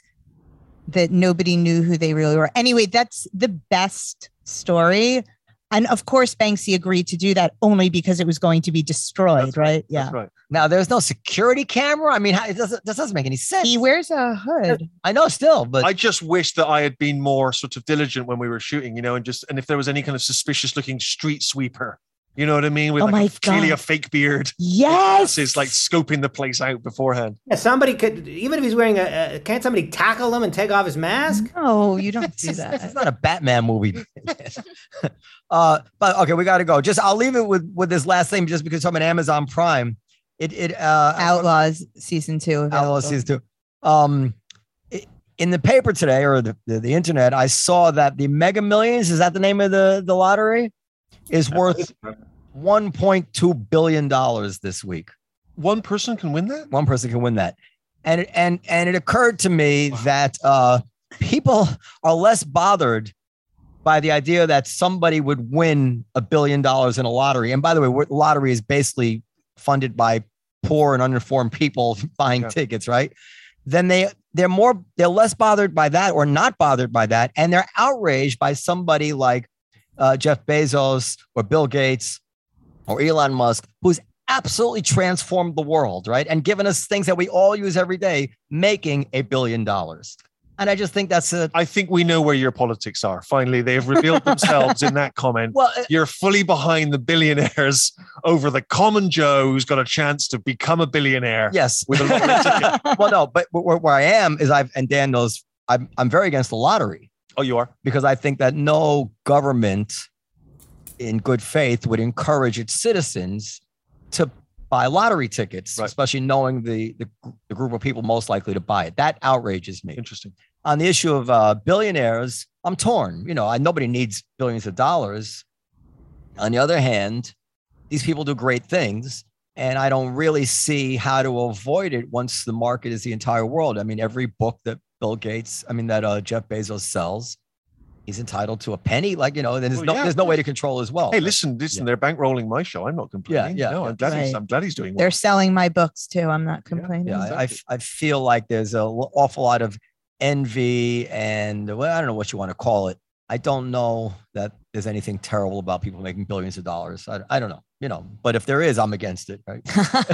that nobody knew who they really were? Anyway, that's the best story. And of course, Banksy agreed to do that only because it was going to be destroyed, That's right? Yeah. That's right. Now, there's no security camera. I mean, how, it doesn't, this doesn't make any sense. He wears a hood. I know still, but I just wish that I had been more sort of diligent when we were shooting, you know, and just and if there was any kind of suspicious looking street sweeper, you know what I mean, with Oh like my a, clearly God. a fake beard, Yes. it's like scoping the place out beforehand. Yeah, somebody could, even if he's wearing a, a can't somebody tackle him and take off his mask? No, you don't this do is, this is that. not a Batman movie. uh, but okay, we got to go. Just I'll leave it with with this last thing, just because I'm on Amazon Prime. It it uh, Outlaws season two. Outlaws season two. Um, i- in the paper today or the, the the internet, I saw that the Mega Millions, is that the name of the the lottery, is worth one point two billion dollars this week. One person can win that? One person can win that. And it, and and it occurred to me that uh, people are less bothered by the idea that somebody would win a billion dollars in a lottery. And by the way, lottery is basically funded by poor and uninformed people buying yeah. tickets, right? Then they they're more they're less bothered by that or not bothered by that, and they're outraged by somebody like uh, Jeff Bezos or Bill Gates or Elon Musk, who's absolutely transformed the world, right? And given us things that we all use every day, making a billion dollars. And I just think that's a... I think we know where your politics are. Finally, they've revealed themselves in that comment. Well, uh, you're fully behind the billionaires over the common Joe who's got a chance to become a billionaire. Yes. With a lottery ticket. Well, no, but where, where I am is I've, and Dan knows, I'm, I'm very against the lottery. Oh, you are? Because I think that no government in good faith would encourage its citizens to buy lottery tickets, right. especially knowing the, the, the group of people most likely to buy it. That outrages me. Interesting. On the issue of uh, billionaires, I'm torn. You know, I, nobody needs billions of dollars. On the other hand, these people do great things, and I don't really see how to avoid it once the market is the entire world. I mean, every book that Bill Gates, I mean, that uh, Jeff Bezos sells, he's entitled to a penny. Like, you know, there's well, no yeah. there's no way to control as well. Hey, listen, listen, yeah. they're bankrolling my show. I'm not complaining. Yeah, yeah. No, I'm glad, right. he's, I'm glad he's doing well. They're selling my books too. I'm not complaining. Yeah, exactly. I, I, f- I feel like there's an awful lot of envy and, well, I don't know what you want to call it. I don't know that there's anything terrible about people making billions of dollars. I, I don't know, you know, but if there is, I'm against it. Right?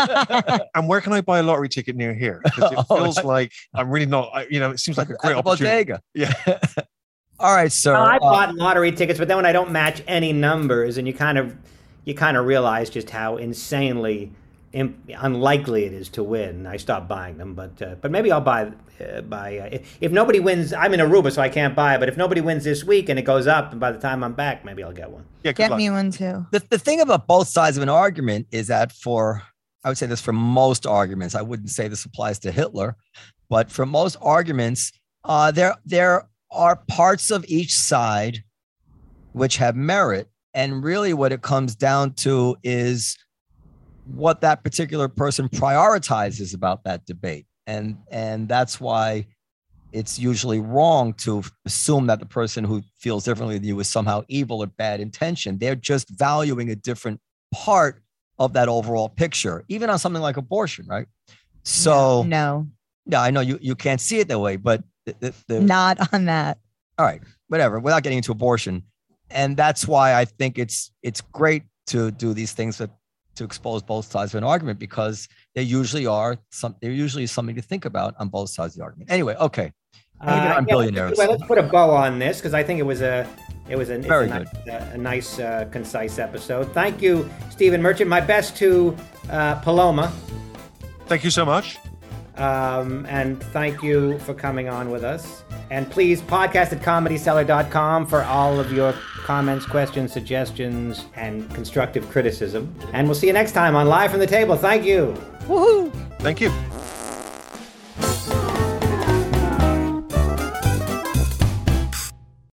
And where can I buy a lottery ticket near here? Because it Oh, feels I- like I'm really not, I, you know, it seems like a At great the opportunity. bodega. Yeah. All right, sir. Well, I Uh, bought lottery tickets, but then when I don't match any numbers, and you kind of you kind of realize just how insanely imp- unlikely it is to win, I stopped buying them. But uh, but maybe I'll buy uh, buy uh, if, if nobody wins. I'm in Aruba, so I can't buy. But if nobody wins this week and it goes up, and by the time I'm back, maybe I'll get one. Yeah, good Get luck. me one too. the, the thing about both sides of an argument is that for, I would say this for most arguments, I wouldn't say this applies to Hitler, but for most arguments, uh, there, there are parts of each side which have merit. And really what it comes down to is what that particular person prioritizes about that debate. And, and that's why it's usually wrong to assume that the person who feels differently than you is somehow evil or bad intention. They're just valuing a different part of that overall picture, even on something like abortion, right? So, No, yeah, I know you, you can't see it that way, but the, the, the, not on that. all right, whatever, without getting into abortion. And that's why I think it's it's great to do these things that to expose both sides of an argument, because there usually are some there usually is something to think about on both sides of the argument. Anyway, okay. Moving Uh, on yeah, billionaires. Well, let's put a bow on this because I think it was a it was a, Very it's a good. nice, uh, a nice uh, concise episode. Thank you, Stephen Merchant. My best to uh, Paloma, Thank you so much. um, and thank you for coming on with us. And please podcast at comedy cellar dot com for all of your comments, questions, suggestions, and constructive criticism. And we'll see you next time on Live from the Table. Thank you. Woohoo! Thank you.